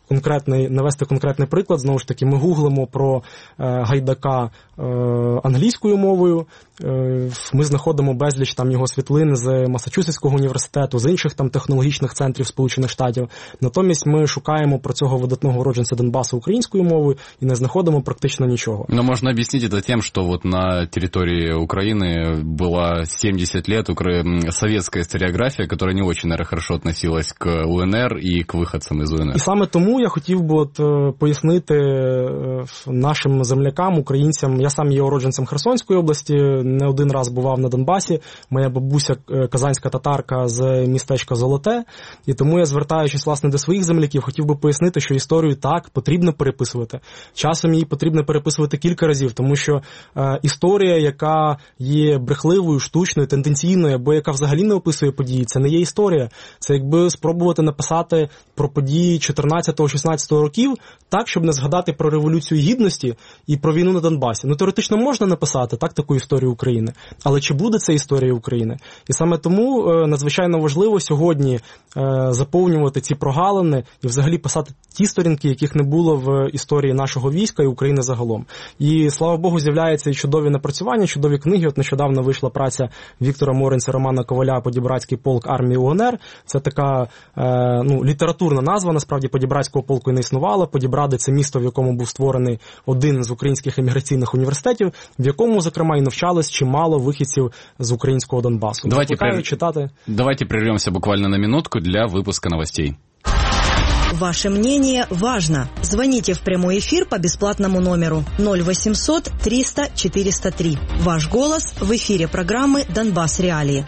конкретний, навести конкретний приклад. Знову ж таки, ми гуглимо про е, Гайдака е, англійською мовою. Е, ми знаходимо безліч там його світлин з Масачусетського університету, з інших там технологічних центрів Сполучених Штатів. Натомість ми шукаємо про цього видатного уродженця Донбасу українською мовою і не знаходимо практично нічого. Но можно объяснить это тем, что вот на территории Украины была семьдесят лет укра... советская историография, которая не очень, наверное, хорошо относилась к УНР и к выходцам из УНР. І саме тому я хотів би от пояснити нашим землякам, українцям. Я сам є уродженцем Херсонської області, не один раз бував на Донбасі. Моя бабуся казанська татарка з містечка Золоте. І тому я, звертаючись, власне, до своїх земляків, хотів би пояснити, що історію так потрібно переписувати. Часом її потрібно переписувати кілька разів, тому що е, історія, яка є брехливою, штучною, тенденційною, або яка взагалі не описує події, це не є історія. Це якби спробувати написати про події чотирнадцятого-шістнадцятого років так, щоб не згадати про Революцію Гідності і про війну на Донбасі. Ну, теоретично можна написати так таку історію України, але чи буде це історія України? І саме тому е, надзвичайно важливо сьогодні е, заповнювати ці прогалини і взагалі писати ті сторінки, яких не було в історії нашого війська і України загалом. І, слава Богу, з'являються і чудові напрацювання, чудові книги. От нещодавно вийшла праця Віктора Моренця, Романа Коваля «Подібратський полк армії УНР». Це така е, ну, літературна назва, насправді Подібратського полку не існувало. Подібради – це місто, в якому був створений один з українських еміграційних університетів, в якому, зокрема, і навчались чимало вихідців з українського Донбасу. Давайте, прер... читати. Давайте прервемся буквально на минутку для выпуска новостей. Ваше мнение важно. Звоните в прямой эфир по бесплатному номеру ноль восемьсот триста четыреста три. Ваш голос в эфире программы «Донбасс Реалии».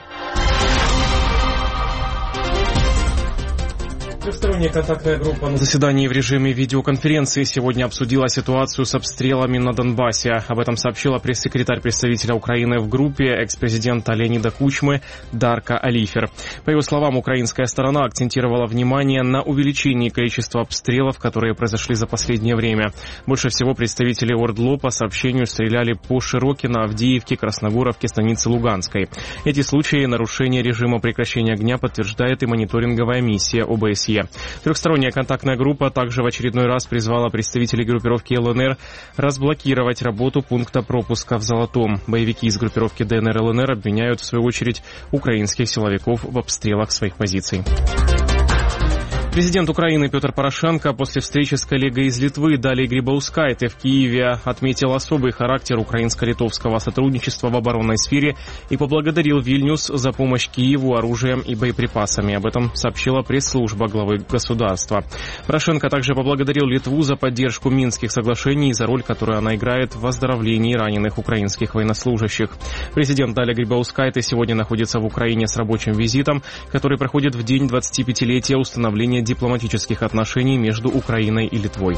Трехсторонняя контактная группа на заседании в режиме видеоконференции сегодня обсудила ситуацию с обстрелами на Донбассе. Об этом сообщила пресс-секретарь представителя Украины в группе, экс-президента Леонида Кучмы Дарка Алифер. По его словам, украинская сторона акцентировала внимание на увеличении количества обстрелов, которые произошли за последнее время. Больше всего представители ОРДЛО по сообщению стреляли по Широкино, Авдеевке, Красногоровке, станице Луганской. Эти случаи нарушения режима прекращения огня подтверждает и мониторинговая миссия ОБСЕ. Трехсторонняя контактная группа также в очередной раз призвала представителей группировки ЛНР разблокировать работу пункта пропуска в Золотом. Боевики из группировки ДНР-ЛНР обвиняют, в свою очередь, украинских силовиков в обстрелах своих позиций. Президент Украины Петр Порошенко после встречи с коллегой из Литвы Далией Грибаускайте в Киеве отметил особый характер украинско-литовского сотрудничества в оборонной сфере и поблагодарил Вильнюс за помощь Киеву оружием и боеприпасами. Об этом сообщила пресс-служба главы государства. Порошенко также поблагодарил Литву за поддержку Минских соглашений и за роль, которую она играет в оздоровлении раненых украинских военнослужащих. Президент Далия Грибаускайте сегодня находится в Украине с рабочим визитом, который проходит в день двадцатипятилетия установления дипломатических отношений между Украиной и Литвой.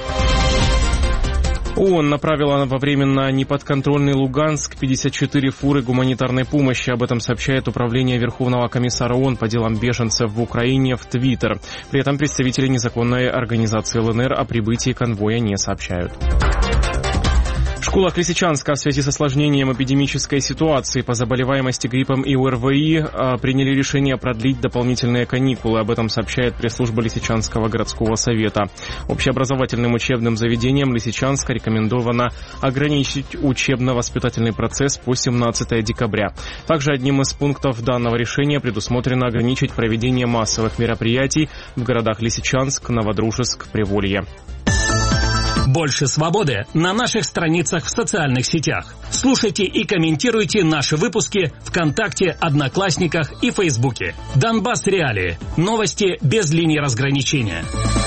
ООН направила во временно неподконтрольный Луганск пятьдесят четыре фуры гуманитарной помощи. Об этом сообщает Управление Верховного комиссара ООН по делам беженцев в Украине в Твиттер. При этом представители незаконной организации ЛНР о прибытии конвоя не сообщают. В школах Лисичанска в связи с осложнением эпидемической ситуации по заболеваемости гриппом и ОРВИ приняли решение продлить дополнительные каникулы. Об этом сообщает пресс-служба Лисичанского городского совета. Общеобразовательным учебным заведениям Лисичанска рекомендовано ограничить учебно-воспитательный процесс по семнадцатого декабря. Также одним из пунктов данного решения предусмотрено ограничить проведение массовых мероприятий в городах Лисичанск, Новодружеск, Приволье. Больше свободы на наших страницах в социальных сетях. Слушайте и комментируйте наши выпуски ВКонтакте, Одноклассниках и Фейсбуке. Донбасс Реалии. Новости без линии разграничения.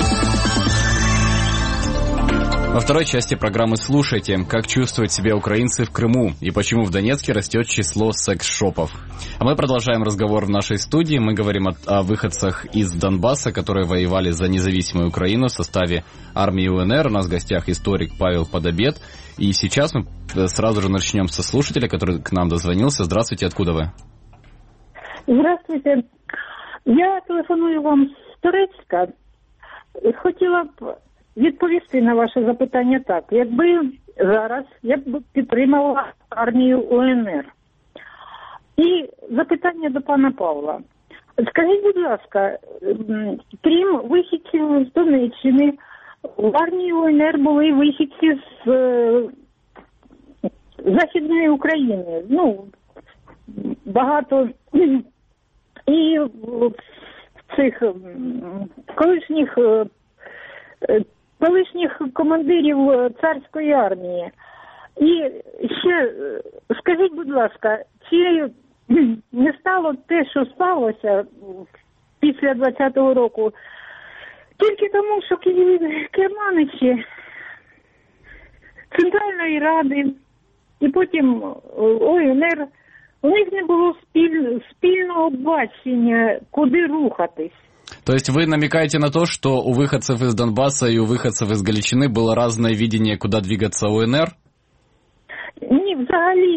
Во второй части программы слушайте, как чувствуют себя украинцы в Крыму и почему в Донецке растет число секс-шопов. А мы продолжаем разговор в нашей студии. Мы говорим о, о выходцах из Донбасса, которые воевали за независимую Украину в составе армии УНР. У нас в гостях историк Павел Подобед. И сейчас мы сразу же начнем со слушателя, который к нам дозвонился. Здравствуйте, откуда вы? Здравствуйте. Я телефоную вам з Турецька. Хотіла б відповісти на ваше запитання так. Якби зараз я б підтримала армію УНР. І запитання до пана Павла. Скажіть, будь ласка, крім вихідців з Донеччини, в армії УНР були вихідці з е, Західної України. Ну, багато і цих колишніх, колишніх командирів царської армії. І ще скажіть, будь ласка, чи не стало те, що сталося після двадцятого року, тільки тому, що керманичі Центральної Ради і потім УНР, у них не було спіль, спільного бачення, куди рухатись. То есть вы намекаете на то, что у выходцев из Донбасса и у выходцев из Галичины было разное видение, куда двигаться УНР? Ні, взагалі,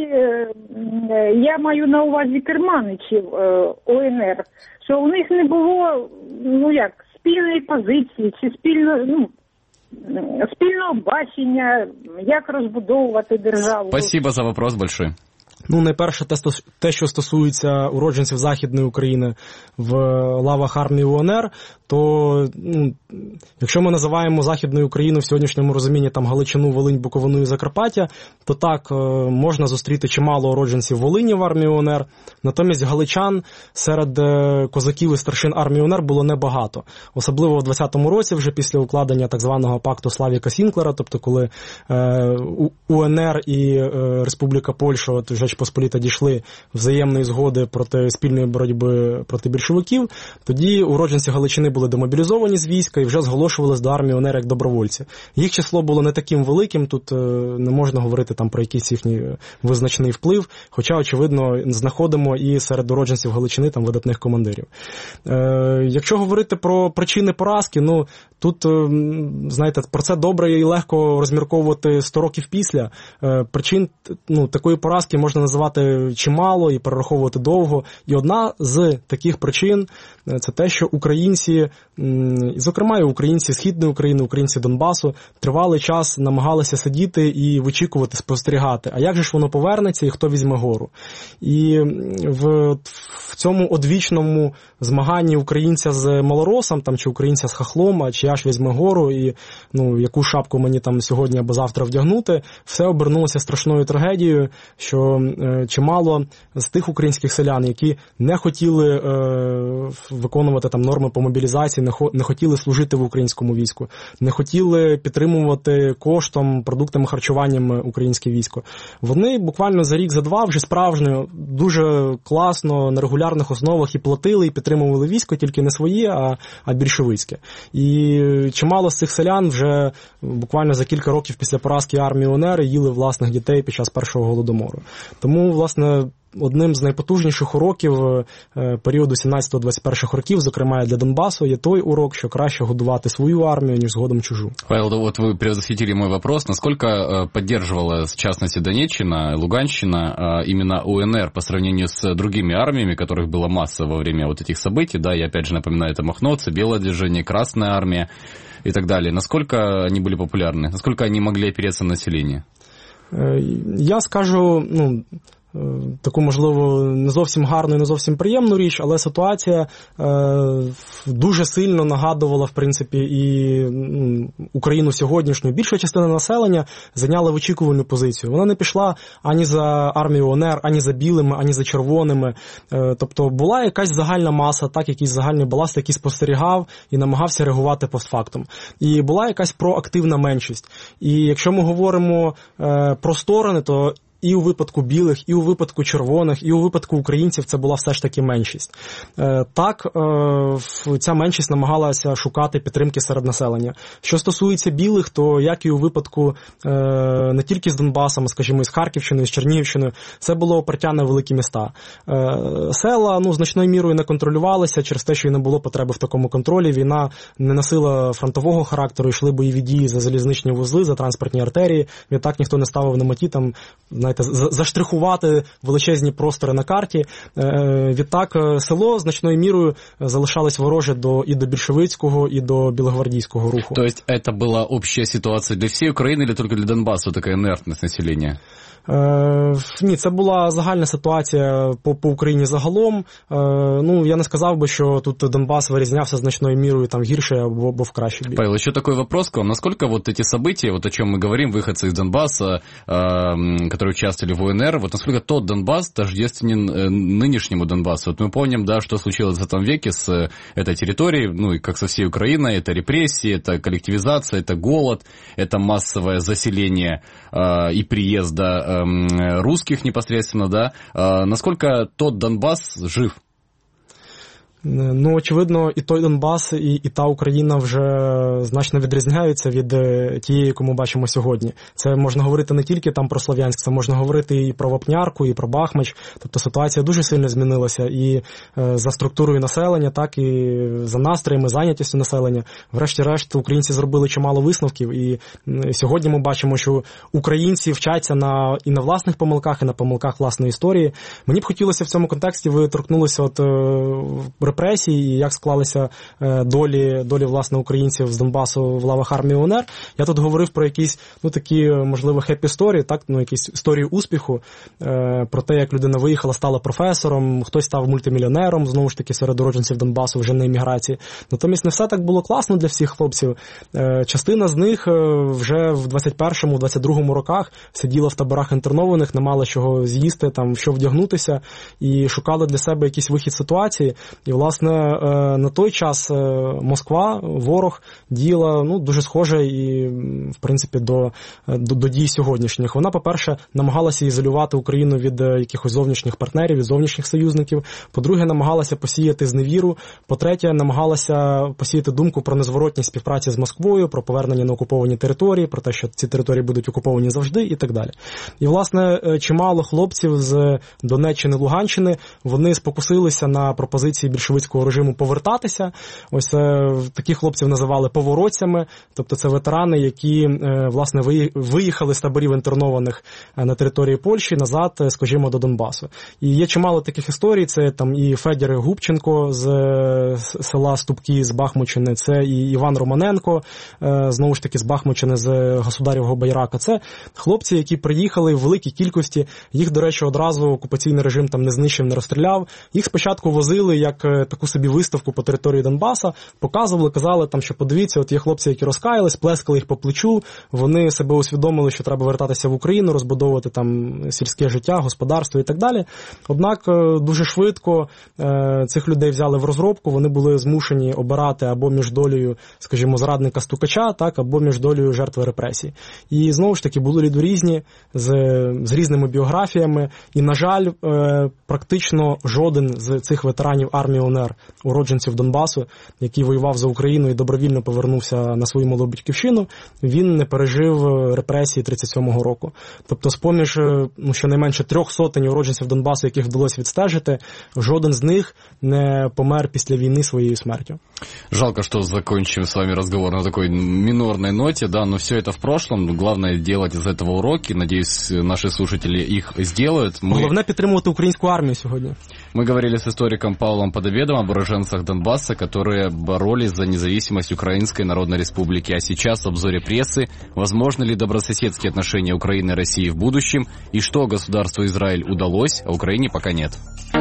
я маю на увазі керманичів УНР, що у них не було, ну як, спільної позиції, чи спільно, ну, спільного бачення, як розбудовувати державу. Спасибо за вопрос большой. Ну, найперше, те, що стосується уродженців Західної України в лавах армії УНР, то ну, якщо ми називаємо Західною Україною в сьогоднішньому розумінні там Галичину, Волинь, Буковину і Закарпаття, то так, можна зустріти чимало уродженців Волині в армії УНР, натомість галичан серед козаків і старшин армії УНР було небагато. Особливо в двадцятому році, вже після укладення так званого пакту Славіка Сінклера, тобто коли е, УНР і е, Республіка Польща, от Жеч Посполіта, дійшли взаємної згоди проти спільної боротьби проти більшовиків, тоді уродженці Галичини були демобілізовані з війська і вже зголошувалися до армії УНР як добровольці. Їх число було не таким великим, тут не можна говорити там про якийсь їхній визначний вплив, хоча, очевидно, знаходимо і серед уродженців Галичини там видатних командирів. Е, якщо говорити про причини поразки, ну, тут, знаєте, про це добре і легко розмірковувати сто років після. Е, причин, ну, такої поразки можна називати чимало і перераховувати довго. І одна з таких причин – це те, що українці, і, зокрема, і українці Східної України, українці Донбасу, тривалий час намагалися сидіти і вичікувати, спостерігати. А як же ж воно повернеться і хто візьме гору? І в, в цьому одвічному змаганні українця з малоросом, там, чи українця з хахлом, а чи я ж візьме гору і ну, яку шапку мені там сьогодні або завтра вдягнути, все обернулося страшною трагедією, що е, чимало з тих українських селян, які не хотіли е, виконувати там норми по мобілізації, не, хо, не хотіли служити в українському війську, не хотіли підтримувати коштом, продуктами, харчуванням українське військо. Вони буквально за рік, за два вже справжньо, дуже класно, на регулярних основах і платили, і підтримували військо, тільки не своє, а, а більшовицьке. І чимало з цих селян вже буквально за кілька років після поразки армії УНР їли власних дітей під час першого голодомору. Тому, власне, одним з найпотужніших уроків періоду сімнадцятого-двадцять перших років, зокрема для Донбасу, є той урок, що краще годувати свою армію, ніж згодом чужу. Павел, вот вы предвосхитили мой вопрос. Насколько поддерживала, в частности, Донеччина, Луганщина, именно УНР по сравнению с другими армиями, которых была масса во время вот этих событий, да, я опять же напоминаю, это Махновцы, Белое движение, Красная армия и так далее. Насколько они были популярны? Насколько они могли опереться на население? Я скажу, ну, таку, можливо, не зовсім гарну і не зовсім приємну річ, але ситуація е, дуже сильно нагадувала, в принципі, і ну, Україну сьогоднішню. Більша частина населення зайняла вичікувальну позицію. Вона не пішла ані за армією УНР, ані за білими, ані за червоними. Е, тобто була якась загальна маса, так, якийсь загальний баласт, який спостерігав і намагався реагувати постфактум. І була якась проактивна меншість. І якщо ми говоримо е, про сторони, то і у випадку білих, і у випадку червоних, і у випадку українців це була все ж таки меншість. Так, ця меншість намагалася шукати підтримки серед населення. Що стосується білих, то як і у випадку не тільки з Донбасом, скажімо, з Харківщиною, з Чернігівщиною, це було опертя на великі міста. Села, ну, значною мірою не контролювалися через те, що і не було потреби в такому контролі. Війна не носила фронтового характеру, йшли бойові дії за залізничні вузли, за транспортні артерії. Відтак ніхто не ставив на меті там знаєте, заштрихувати величезні простори на карті. Відтак село значною мірою залишалось вороже до, і до більшовицького, і до білогвардійського руху. То есть это была общая ситуация для всей Украины или только для Донбасса, такая инертность населения? Е, ні, це була загальна ситуація по, по Україні загалом. Е, ну, я не сказав би, що тут Донбас вирізнявся значною мірою там гірше або, або в кращий бік. Павел, еще такой вопрос к вам. Насколько вот эти события, вот о чем мы говорим, выходцы из Донбасса, э, которые участвовали в ОНР, вот насколько тот Донбасс тождественен э, нынешнему Донбассу? Вот мы помним, да, что случилось в двадцатом веке с э, этой территорией, ну и как со всей Украиной, это репрессии, это коллективизация, это голод, это массовое заселение э, и приезда э, русских непосредственно, да. Насколько тот Донбасс жив? Ну, очевидно, і той Донбас, і, і та Україна вже значно відрізняються від тієї, яку ми бачимо сьогодні. Це можна говорити не тільки там про Слов'янськ, це можна говорити і про Вапнярку, і про Бахмач. Тобто ситуація дуже сильно змінилася і е, за структурою населення, так і за настроями, зайнятістю населення. Врешті-решт, українці зробили чимало висновків, і е, сьогодні ми бачимо, що українці вчаться на, і на власних помилках, і на помилках власної історії. Мені б хотілося в цьому контексті, ви торкнулися от е, репресії і як склалися долі, долі власне, українців з Донбасу в лавах армії УНР. Я тут говорив про якісь, ну, такі, можливо, хеппі-сторії, так, ну, якісь історії успіху, е, про те, як людина виїхала, стала професором, хтось став мультимільйонером, знову ж таки, серед уродженців Донбасу вже на еміграції. Натомість не все так було класно для всіх хлопців. Е, частина з них вже в двадцять першому, двадцять другому роках сиділа в таборах інтернованих, не мала чого з'їсти, там, що вдягнутися, і шукали для себе якийсь вихід з ситуації. І, власне, на той час Москва, ворог, діяла, ну, дуже схоже і, в принципі, до, до, до дій сьогоднішніх. Вона, по-перше, намагалася ізолювати Україну від якихось зовнішніх партнерів, від зовнішніх союзників. По-друге, намагалася посіяти зневіру. По-третє, намагалася посіяти думку про незворотність співпраці з Москвою, про повернення на окуповані території, про те, що ці території будуть окуповані завжди і так далі. І, власне, чимало хлопців з Донеччини, Луганщини, вони спокусилися на пропозиції більшовицького режиму повертатися. Ось е, таких хлопців називали поворотцями, тобто це ветерани, які, е, власне, виїхали з таборів інтернованих на території Польщі назад, скажімо, до Донбасу. І є чимало таких історій, це там і Федір Губченко з села Ступки, з Бахмучини, це і Іван Романенко, е, знову ж таки, з Бахмучини, з Государівого Байрака. Це хлопці, які приїхали в великій кількості, їх, до речі, одразу окупаційний режим там не знищив, не розстріляв. Їх спочатку возили як таку собі виставку по території Донбаса, показували, казали, там, що подивіться, от є хлопці, які розкаялись, плескали їх по плечу, вони себе усвідомили, що треба вертатися в Україну, розбудовувати там сільське життя, господарство і так далі. Однак дуже швидко е, цих людей взяли в розробку, вони були змушені обирати або між долею, скажімо, зрадника-стукача, так, або між долею жертви репресій. І знову ж таки були люди різні, з, з різними біографіями, і, на жаль, е, практично жоден з цих ветеранів армії УНР, уродженців Донбасу, який воював за Україну і добровільно повернувся на свою малу батьківщину, він не пережив репресії тридцять сьомого року. Тобто, з-поміж, ну, щонайменше трьох сотень уродженців Донбасу, яких вдалося відстежити, жоден з них не помер після війни своєю смертю. Жалко, что закончим с вами разговор на такой минорной ноте, да, но все это в прошлом. Главное делать из этого уроки. Надеюсь, наши слушатели их сделают. Мы... Головне підтримувати українську армію сьогодні. Мы говорили с историком Павлом Подобедом об уроженцах Донбасса, которые боролись за независимость Украинской Народной Республики. А сейчас в обзоре прессы: возможно ли добрососедские отношения Украины и России в будущем, и что государству Израиль удалось, а Украине пока нет.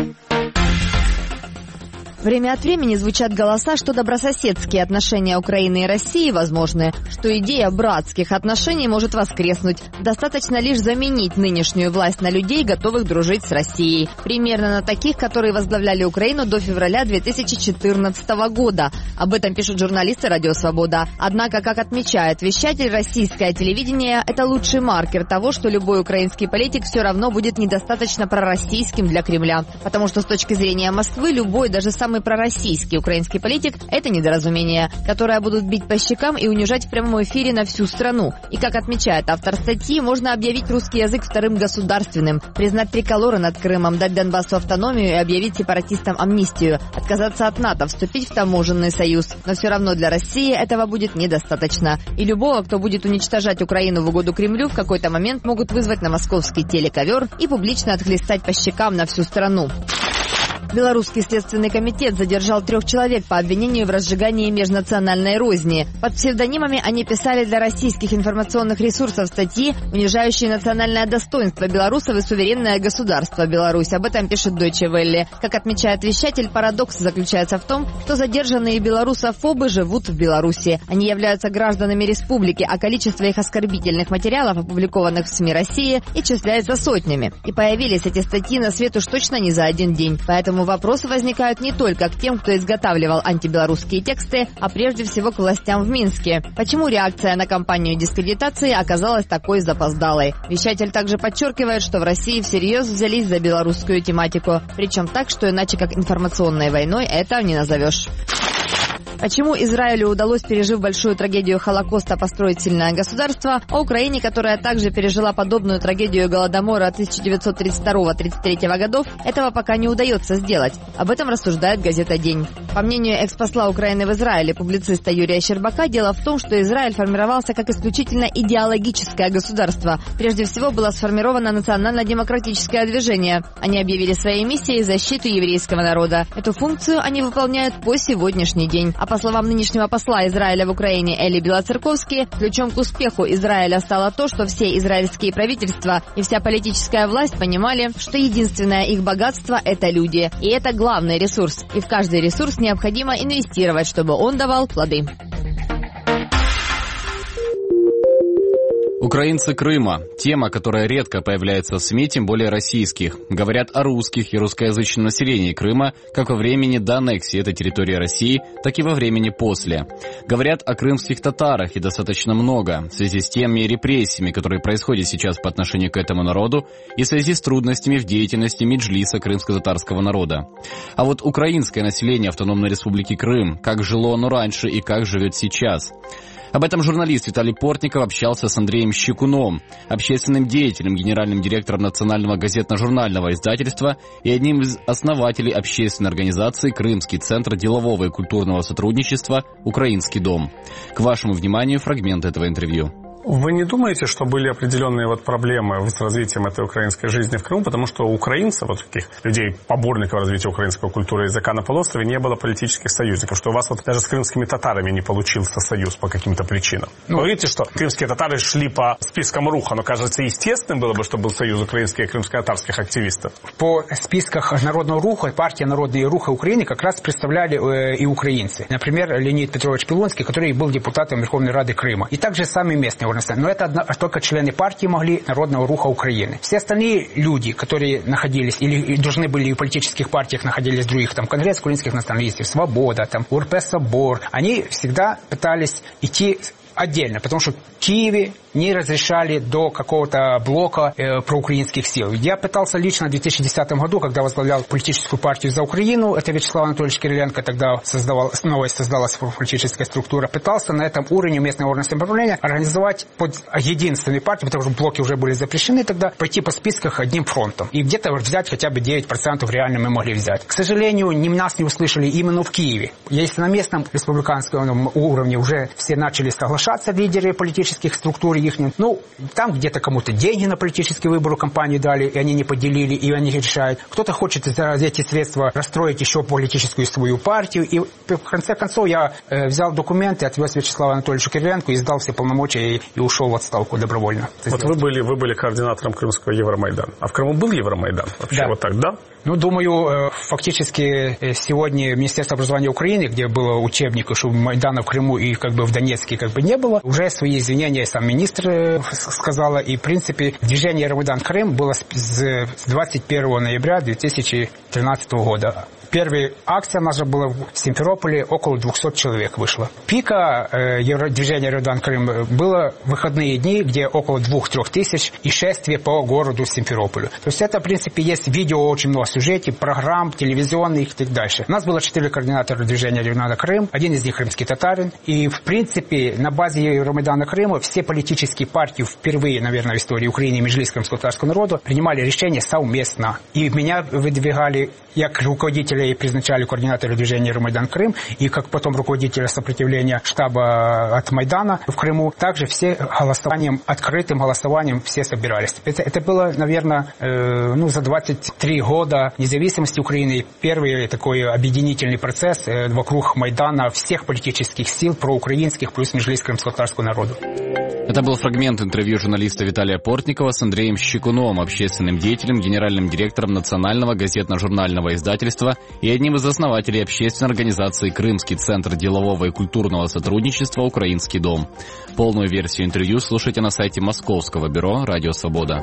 Время от времени звучат голоса, что добрососедские отношения Украины и России возможны, что идея братских отношений может воскреснуть. Достаточно лишь заменить нынешнюю власть на людей, готовых дружить с Россией. Примерно на таких, которые возглавляли Украину до февраля две тысячи четырнадцатого года. Об этом пишут журналисты «Радио Свобода». Однако, как отмечает вещатель, российское телевидение – это лучший маркер того, что любой украинский политик все равно будет недостаточно пророссийским для Кремля. Потому что с точки зрения Москвы любой, даже самый самый пророссийский украинский политик, это недоразумение, которое будут бить по щекам и унижать в прямом эфире на всю страну. И, как отмечает автор статьи, можно объявить русский язык вторым государственным, признать триколоры над Крымом, дать Донбассу автономию и объявить сепаратистам амнистию, отказаться от НАТО, вступить в таможенный союз. Но все равно для России этого будет недостаточно. И любого, кто будет уничтожать Украину в угоду Кремлю, в какой-то момент могут вызвать на московский телековер и публично отхлестать по щекам на всю страну. Белорусский следственный комитет задержал трех человек по обвинению в разжигании межнациональной розни. Под псевдонимами они писали для российских информационных ресурсов статьи, унижающие национальное достоинство белорусов и суверенное государство Беларусь. Об этом пишет Deutsche Welle. Как отмечает вещатель, парадокс заключается в том, что задержанные белорусофобы живут в Беларуси. Они являются гражданами республики, а количество их оскорбительных материалов, опубликованных в СМИ России, исчисляется сотнями. И появились эти статьи на свет уж точно не за один день. Поэтому вопросы возникают не только к тем, кто изготавливал антибелорусские тексты, а прежде всего к властям в Минске. Почему реакция на кампанию дискредитации оказалась такой запоздалой? Вещатель также подчеркивает, что в России всерьез взялись за белорусскую тематику. Причем так, что иначе как информационной войной это не назовешь. Почему Израилю удалось, пережив большую трагедию Холокоста, построить сильное государство, а Украине, которая также пережила подобную трагедию Голодомора тысяча девятьсот тридцать второго — тридцать третьего годов, этого пока не удается сделать? Об этом рассуждает газета «День». По мнению экс-посла Украины в Израиле, публициста Юрия Щербака, дело в том, что Израиль формировался как исключительно идеологическое государство. Прежде всего было сформировано национально-демократическое движение. Они объявили своей миссией защиту еврейского народа. Эту функцию они выполняют по сегодняшний день. А по словам нынешнего посла Израиля в Украине Эли Белоцерковски, ключом к успеху Израиля стало то, что все израильские правительства и вся политическая власть понимали, что единственное их богатство – это люди. И это главный ресурс. И в каждый ресурс необходимо инвестировать, чтобы он давал плоды. Украинцы Крыма. Тема, которая редко появляется в СМИ, тем более российских. Говорят о русских и русскоязычном населении Крыма как во времени до аннексии этой территории России, так и во времени после. Говорят о крымских татарах и достаточно много в связи с теми репрессиями, которые происходят сейчас по отношению к этому народу и в связи с трудностями в деятельности Меджлиса крымско-татарского народа. А вот украинское население Автономной Республики Крым, как жило оно раньше и как живет сейчас. Об этом журналист Виталий Портников общался с Андреем Щекуном, общественным деятелем, генеральным директором национального газетно-журнального издательства и одним из основателей общественной организации «Крымский центр делового и культурного сотрудничества. Украинский дом». К вашему вниманию фрагмент этого интервью. Вы не думаете, что были определенные вот проблемы с развитием этой украинской жизни в Крыму, потому что у украинцев, вот таких людей, поборников развития украинской культуры и языка на полуострове, не было политических союзников, что у вас вот даже с крымскими татарами не получился союз по каким-то причинам? Ну, вы видите, что крымские татары шли по спискам РУХа, но, кажется, естественным было бы, чтобы был союз украинских и крымско-татарских активистов. По списках Народного Руха, партия Народные Рухи Украины как раз представляли э, и украинцы. Например, Леонид Петрович Пилонский, который был депутатом Верховной Рады Крыма. И также сами местные. Но это одно, только члены партии могли Народного Руха Украины. Все остальные люди, которые находились или должны были в политических партиях, находились в других, там, Конгресс украинских националистов, Свобода, там, УРП Собор, они всегда пытались идти отдельно, потому что в Киеве не разрешали до какого-то блока э, проукраинских сил. Я пытался лично в две тысячи десятом году, когда возглавлял политическую партию «За Украину», это Вячеслав Анатольевич Кириленко, тогда создавал, снова создалась политическая структура, пытался на этом уровне местного органа самоуправления организовать под единственной партией, потому что блоки уже были запрещены тогда, пойти по списках одним фронтом. И где-то взять хотя бы девять процентов реально мы могли взять. К сожалению, ни нас не услышали именно в Киеве. Если на местном республиканском уровне уже все начали соглашаться, лидеры политических структур их, ну, там где-то кому-то деньги на политический выбор кампании дали, и они не поделили, и они решают. Кто-то хочет за эти средства расстроить еще политическую свою партию, и в конце концов я э, взял документы, отвез Вячеславу Анатольевичу Кириленко и сдал все полномочия и, и ушел в отставку добровольно. Вот вы были, вы были координатором Крымского Евромайдана. А в Крыму был Евромайдан? Вообще да. Вот так, да? Ну, думаю, фактически сегодня Министерство образования Украины, где было учебник, что Майдана в Крыму и как бы в Донецке как бы не было, уже свои извинения сам министр сказала. И, в принципе, движение Евромайдан Крым было с двадцать первого ноября две тысячи тринадцатого года. Первая акция у нас была в Симферополе, около двухсот человек вышло. Пика э, движения «Евродан Крым» было в выходные дни, где около двух-трех тысяч и шествие по городу Симферополю. То есть это, в принципе, есть видео, очень много сюжетов, программ, телевизионных и так дальше. У нас было четыре координатора движения «Евродан Крым», один из них крымский татарин. И, в принципе, на базе Евромайдана Крыма все политические партии впервые, наверное, в истории Украины и Меджлис крымского татарского народа принимали решения совместно. И меня выдвигали как руководителя и призначали координатора движения «Евромайдан Крым», и как потом руководителя сопротивления штаба от Майдана в Крыму. Также все голосованием, открытым голосованием все собирались. Это, это было, наверное, э, ну, за двадцать три года независимости Украины первый такой объединительный процесс э, вокруг Майдана всех политических сил, проукраинских, плюс Меджлис крымского татарского народа. Это был фрагмент интервью журналиста Виталия Портникова с Андреем Щекуновым, общественным деятелем, генеральным директором Национального газетно-журнального издательства и одним из основателей общественной организации «Крымский центр делового и культурного сотрудничества «Украинский дом». Полную версию интервью слушайте на сайте Московского бюро «Радио Свобода».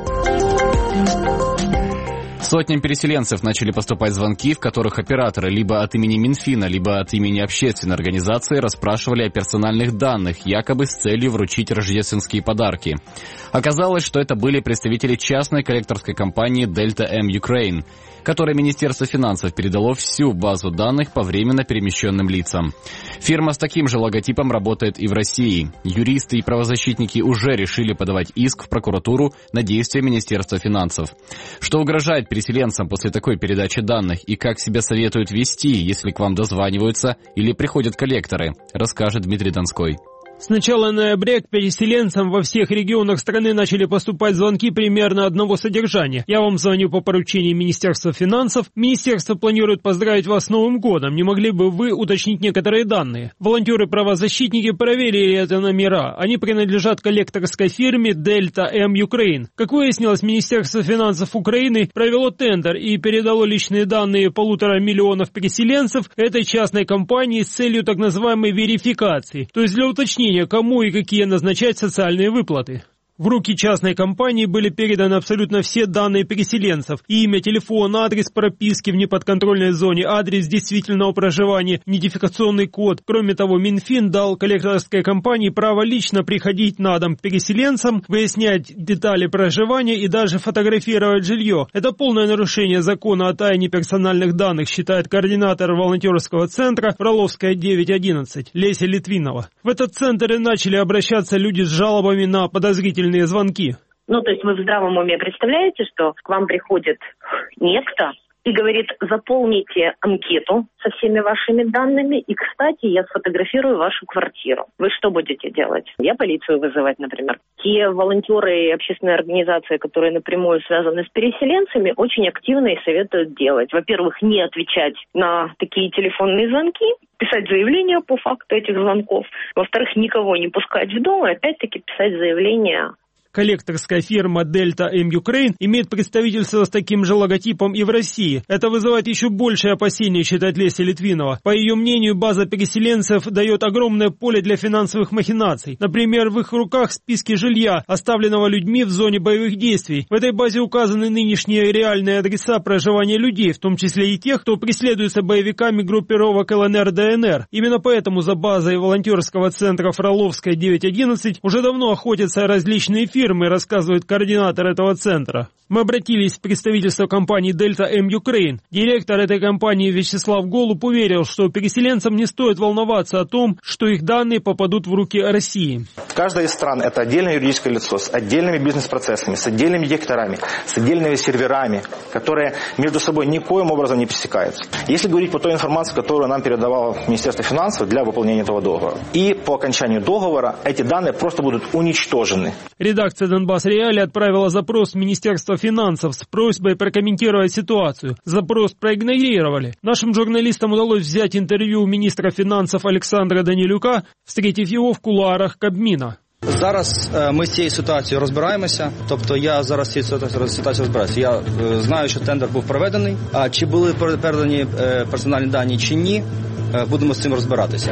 Сотням переселенцев начали поступать звонки, в которых операторы либо от имени Минфина, либо от имени общественной организации расспрашивали о персональных данных, якобы с целью вручить рождественские подарки. Оказалось, что это были представители частной коллекторской компании Delta M Ukraine, которой Министерство финансов передало всю базу данных по временно перемещенным лицам. Фирма с таким же логотипом работает и в России. Юристы и правозащитники уже решили подавать иск в прокуратуру на действия Министерства финансов. Что угрожает переселенцам после такой передачи данных и как себя советуют вести, если к вам дозваниваются или приходят коллекторы, расскажет Дмитрий Донской. С начала ноября к переселенцам во всех регионах страны начали поступать звонки примерно одного содержания. Я вам звоню по поручению Министерства финансов. Министерство планирует поздравить вас с Новым годом. Не могли бы вы уточнить некоторые данные? Волонтеры-правозащитники проверили это номера. Они принадлежат коллекторской фирме Delta M Ukraine. Как выяснилось, Министерство финансов Украины провело тендер и передало личные данные полутора миллионов переселенцев этой частной компании с целью так называемой верификации, то есть для уточнения, кому и какие назначать социальные выплаты. В руки частной компании были переданы абсолютно все данные переселенцев: имя, телефон, адрес прописки в неподконтрольной зоне, адрес действительного проживания, идентификационный код. Кроме того, Минфин дал коллекторской компании право лично приходить на дом к переселенцам, выяснять детали проживания и даже фотографировать жилье. Это полное нарушение закона о тайне персональных данных, считает координатор волонтерского центра Фроловская девять одиннадцать Леся Литвинова. В этот центр и начали обращаться люди с жалобами на подозрительные звонки. Ну, то есть вы в здравом уме представляете, что к вам приходит некто и говорит: заполните анкету со всеми вашими данными, и, кстати, я сфотографирую вашу квартиру. Вы что будете делать? Я полицию вызывать, например. Те волонтеры и общественные организации, которые напрямую связаны с переселенцами, очень активно и советуют делать. Во-первых, не отвечать на такие телефонные звонки, писать заявление по факту этих звонков. Во-вторых, никого не пускать в дом и опять-таки писать заявление. Коллекторская фирма Delta M Ukraine имеет представительство с таким же логотипом и в России. Это вызывает еще большее опасение, считает Леся Литвинова. По ее мнению, база переселенцев дает огромное поле для финансовых махинаций. Например, в их руках списки жилья, оставленного людьми в зоне боевых действий. В этой базе указаны нынешние реальные адреса проживания людей, в том числе и тех, кто преследуется боевиками группировок эл эн эр дэ эн эр. Именно поэтому за базой волонтерского центра Фроловская девять одиннадцать уже давно охотятся различные фирмы, рассказывает координатор этого центра. Мы обратились в представительство компании Delta M Ukraine. Директор этой компании Вячеслав Голуб уверил, что переселенцам не стоит волноваться о том, что их данные попадут в руки России. Каждая из стран – это отдельное юридическое лицо с отдельными бизнес-процессами, с отдельными директорами, с отдельными серверами, которые между собой никоим образом не пересекаются. Если говорить по той информации, которую нам передавало Министерство финансов для выполнения этого договора, и по окончанию договора эти данные просто будут уничтожены. Редакция «Донбасс Реали» отправила запрос в Министерство финансов с просьбой прокомментировать ситуацию. Запрос проигнорировали. Нашим журналистам удалось взять интервью у министра финансов Олександра Данилюка, встретив его в кулуарах Кабміна. Зараз ми з цією ситуацією розбираємося, тобто я зараз з цією ситуацією розбираюся. Я знаю, що тендер був проведений, а чи були передані персональні дані чи ні, будемо з цим розбиратися.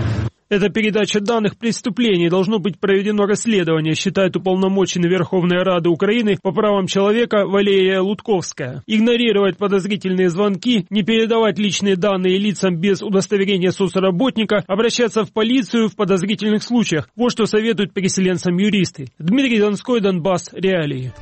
Это передача данных преступлений. Должно быть проведено расследование, считает уполномоченный Верховной Рады Украины по правам человека Валерия Лутковская. Игнорировать подозрительные звонки, не передавать личные данные лицам без удостоверения соцработника, обращаться в полицию в подозрительных случаях. Вот что советуют переселенцам юристы. Дмитрий Донской, Донбасс, реалии.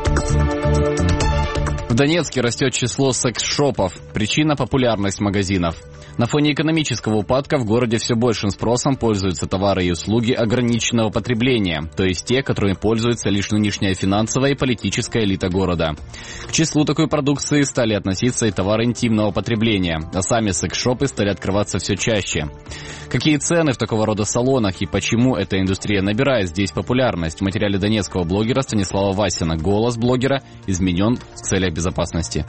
В Донецке растет число секс-шопов. Причина – популярность магазинов. На фоне экономического упадка в городе все большим спросом пользуются товары и услуги ограниченного потребления, то есть те, которыми пользуется лишь нынешняя финансовая и политическая элита города. К числу такой продукции стали относиться и товары интимного потребления, а сами секс-шопы стали открываться все чаще. Какие цены в такого рода салонах и почему эта индустрия набирает здесь популярность? В материале донецкого блогера Станислава Васина. Голос блогера изменен в целях безопасности.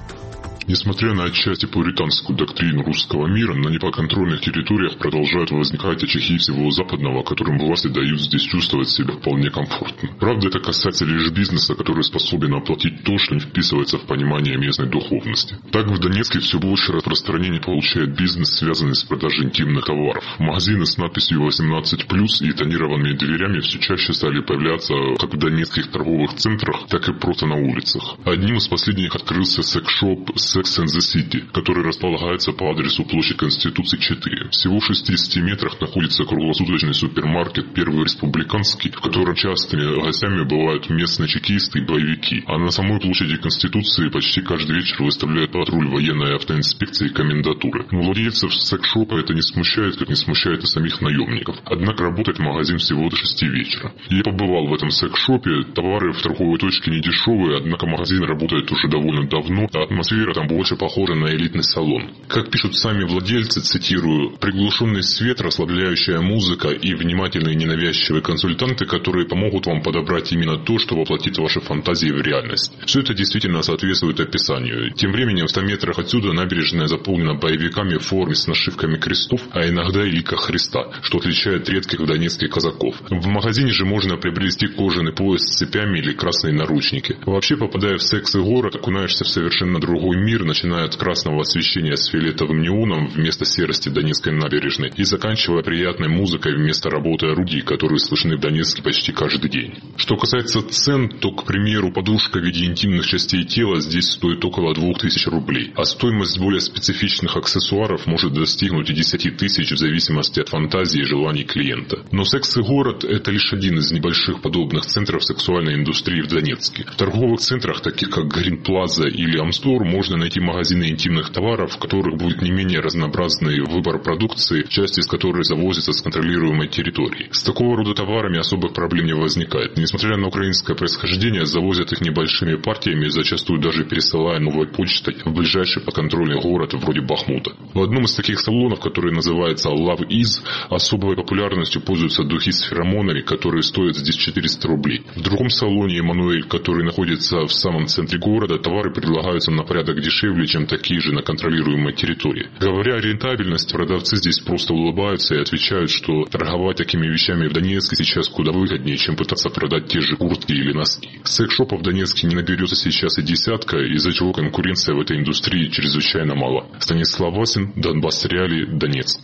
Несмотря на отчасти пуританскую доктрину русского мира, на непоконтрольных территориях продолжают возникать очаги всего западного, которым власти дают здесь чувствовать себя вполне комфортно. Правда, это касается лишь бизнеса, который способен оплатить то, что не вписывается в понимание местной духовности. Так в Донецке все больше распространение получает бизнес, связанный с продажей интимных товаров. Магазины с надписью восемнадцать плюс и тонированными дверями все чаще стали появляться как в донецких торговых центрах, так и просто на улицах. Одним из последних открылся секс-шоп Sex and the City, который располагается по адресу площадь Конституции четыре. Всего в шестидесяти метрах находится круглосуточный супермаркет «Первый республиканский», в котором частыми гостями бывают местные чекисты и боевики. А на самой площади Конституции почти каждый вечер выставляют патруль военной автоинспекции и комендатуры. Но владельцев секс-шопа это не смущает, как не смущает и самих наемников. Однако работает магазин всего до шести вечера. Я побывал в этом секс-шопе, товары в торговой точке не дешевые, однако магазин работает уже довольно давно, а атмосфера там больше похожа на элитный салон. Как пишут сами владельцы, цитирую, «приглушенный свет, расслабляющая музыка и внимательные ненавязчивые консультанты, которые помогут вам подобрать именно то, что воплотит ваши фантазии в реальность». Все это действительно соответствует описанию. Тем временем в ста метрах отсюда набережная заполнена боевиками в форме с нашивками крестов, а иногда и лика Христа, что отличает редких в Донецке казаков. В магазине же можно приобрести кожаный пояс с цепями или красные наручники. Вообще, попадая в секс и город, окунаешься в совершенно другой мир, начиная от красного освещения с фиолетовым неоном вместо серости Донецкой набережной и заканчивая приятной музыкой вместо работы орудий, которые слышны в Донецке почти каждый день. Что касается цен, то, к примеру, подушка в виде интимных частей тела здесь стоит около двух тысяч рублей, а стоимость более специфичных аксессуаров может достигнуть и десяти тысяч в зависимости от фантазии и желаний клиента. Но секс и город – это лишь один из небольших подобных центров сексуальной индустрии в Донецке. В торговых центрах, таких как Green Plaza или Амстор, можно найти магазины интимных товаров, в которых будет не менее разнообразный выбор продукции, часть из которой завозится с контролируемой территории. С такого рода товарами особых проблем не возникает. Несмотря на украинское происхождение, завозят их небольшими партиями, зачастую даже пересылая новой почтой в ближайший подконтрольный город вроде Бахмута. В одном из таких салонов, который называется Love Is, особой популярностью пользуются духи с феромонами, которые стоят здесь четыреста рублей. В другом салоне Эммануэль, который находится в самом центре города, товары предлагаются на порядок дешевле, чем такие же на контролируемой территории. Говоря о рентабельности, продавцы здесь просто улыбаются и отвечают, что торговать такими вещами в Донецке сейчас куда выгоднее, чем пытаться продать те же куртки или носки. Секс-шопов в Донецке не наберется сейчас и десятка, из-за чего конкуренция в этой индустрии чрезвычайно мала. Станислав Васин, Донбасс реалии, Донецк.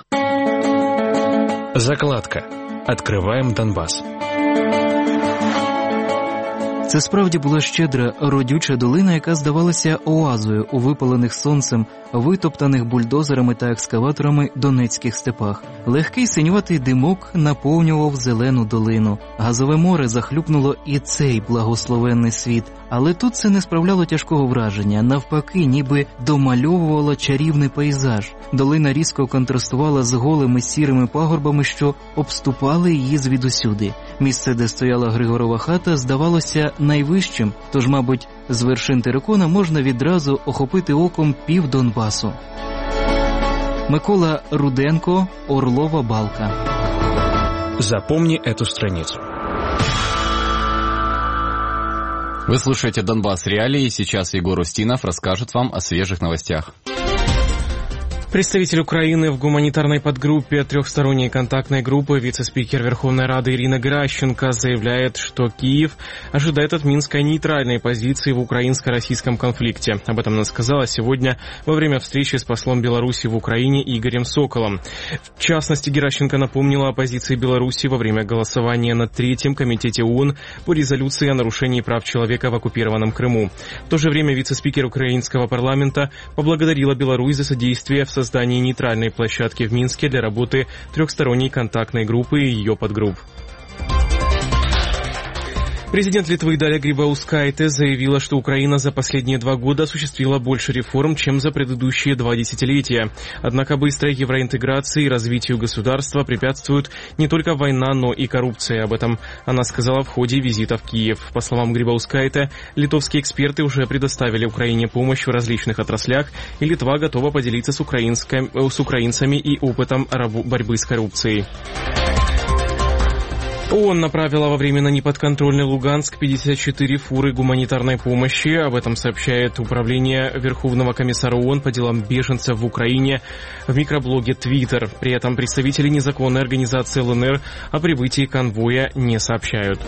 Закладка. Откриваємо Донбас. Це справді була щедра, родюча долина, яка здавалася оазою у випалених сонцем, витоптаних бульдозерами та екскаваторами донецьких степах. Легкий синюватий димок наповнював зелену долину. Газове море захлюпнуло і цей благословенний світ. Але тут це не справляло тяжкого враження, навпаки, ніби домальовувало чарівний пейзаж. Долина різко контрастувала з голими сірими пагорбами, що обступали її звідусюди. Місце, де стояла Григорова хата, здавалося найвищим, тож, мабуть, з вершин Терекона можна відразу охопити оком пів Донбасу. Микола Руденко, Орлова Балка. Запомни эту страницу. Вы слушаете «Донбасс реалии», и сейчас Егор Устинов расскажет вам о свежих новостях. Представитель Украины в гуманитарной подгруппе трехсторонней контактной группы, вице-спикер Верховной Рады Ирина Геращенко заявляет, что Киев ожидает от Минска нейтральной позиции в украинско-российском конфликте. Об этом она сказала сегодня во время встречи с послом Беларуси в Украине Игорем Соколом. В частности, Геращенко напомнила о позиции Беларуси во время голосования на Третьем комитете ООН по резолюции о нарушении прав человека в оккупированном Крыму. В то же время вице-спикер украинского парламента поблагодарила Беларусь за содействие в создании нейтральной площадки в Минске для работы трехсторонней контактной группы и ее подгрупп. Президент Литвы Даля Грибаускайте заявила, что Украина за последние два года осуществила больше реформ, чем за предыдущие два десятилетия. Однако быстрой евроинтеграции и развитию государства препятствуют не только война, но и коррупция. Об этом она сказала в ходе визита в Киев. По словам Грибаускайте, литовские эксперты уже предоставили Украине помощь в различных отраслях, и Литва готова поделиться с, с украинцами и опытом борьбы с коррупцией. ООН направила во временно неподконтрольный Луганск пятьдесят четыре фуры гуманитарной помощи. Об этом сообщает Управление Верховного комиссара ООН по делам беженцев в Украине в микроблоге Twitter. При этом представители незаконной организации ЛНР о прибытии конвоя не сообщают.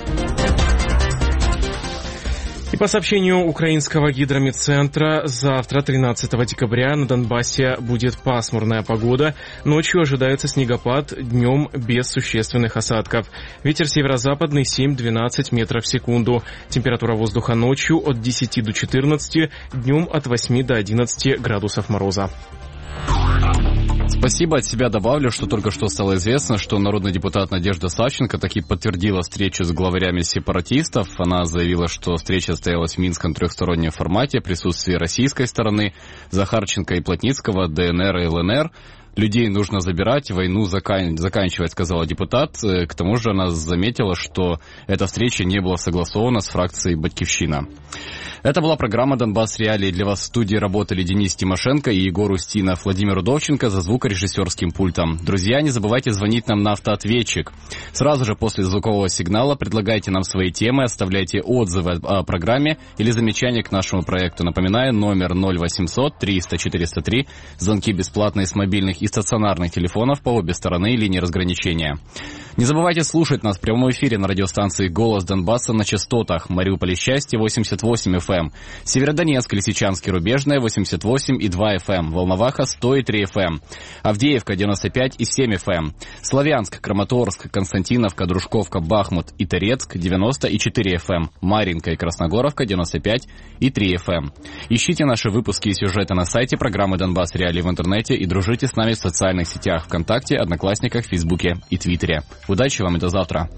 И по сообщению украинского гидрометцентра, завтра, тринадцатого декабря, на Донбассе будет пасмурная погода. Ночью ожидается снегопад, днем без существенных осадков. Ветер северо-западный семь-двенадцать метров в секунду. Температура воздуха ночью от десяти до четырнадцати, днем от восьми до одиннадцати градусов мороза. Спасибо. От себя добавлю, что только что стало известно, что народный депутат Надежда Савченко таки подтвердила встречу с главарями сепаратистов. Она заявила, что встреча состоялась в Минском трехстороннем формате в присутствии российской стороны, Захарченко и Плотницкого, ДНР и ЛНР. Людей нужно забирать, войну закан... заканчивать, сказала депутат. К тому же она заметила, что эта встреча не была согласована с фракцией «Батькивщина». Это была программа «Донбасс Реалии». Для вас в студии работали Денис Тимошенко и Егор Устинов, Владимир Удовченко за звукорежиссерским пультом. Друзья, не забывайте звонить нам на автоответчик. Сразу же после звукового сигнала предлагайте нам свои темы, оставляйте отзывы о программе или замечания к нашему проекту. Напоминаю, номер ноль восемьсот триста четыреста три, звонки бесплатные с мобильных и стационарных телефонов по обе стороны линии разграничения. Не забывайте слушать нас в прямом эфире на радиостанции «Голос Донбасса» на частотах Мариуполь счастье восемьдесят восемь эф эм, Северодонецк, Лисичанск, Рубежная восемьдесят восемь и два эф эм, Волноваха сто и три эф эм, Авдеевка девяносто пять и семь эф эм, Славянск, Краматорск, Константиновка, Дружковка, Бахмут и Торецк девяносто и четыре эф эм, Марьинка и Красногоровка девяносто пять и три эф эм. Ищите наши выпуски и сюжеты на сайте программы «Донбасс Реалии» в интернете и дружите с нами в социальных сетях ВКонтакте, Одноклассниках, Фейсбуке и Твиттере. Удачи вам и до завтра.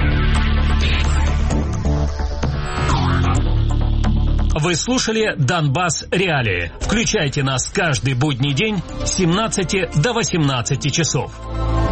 Вы слушали «Донбасс Реалии». Включайте нас каждый будний день с семнадцати до восемнадцати часов.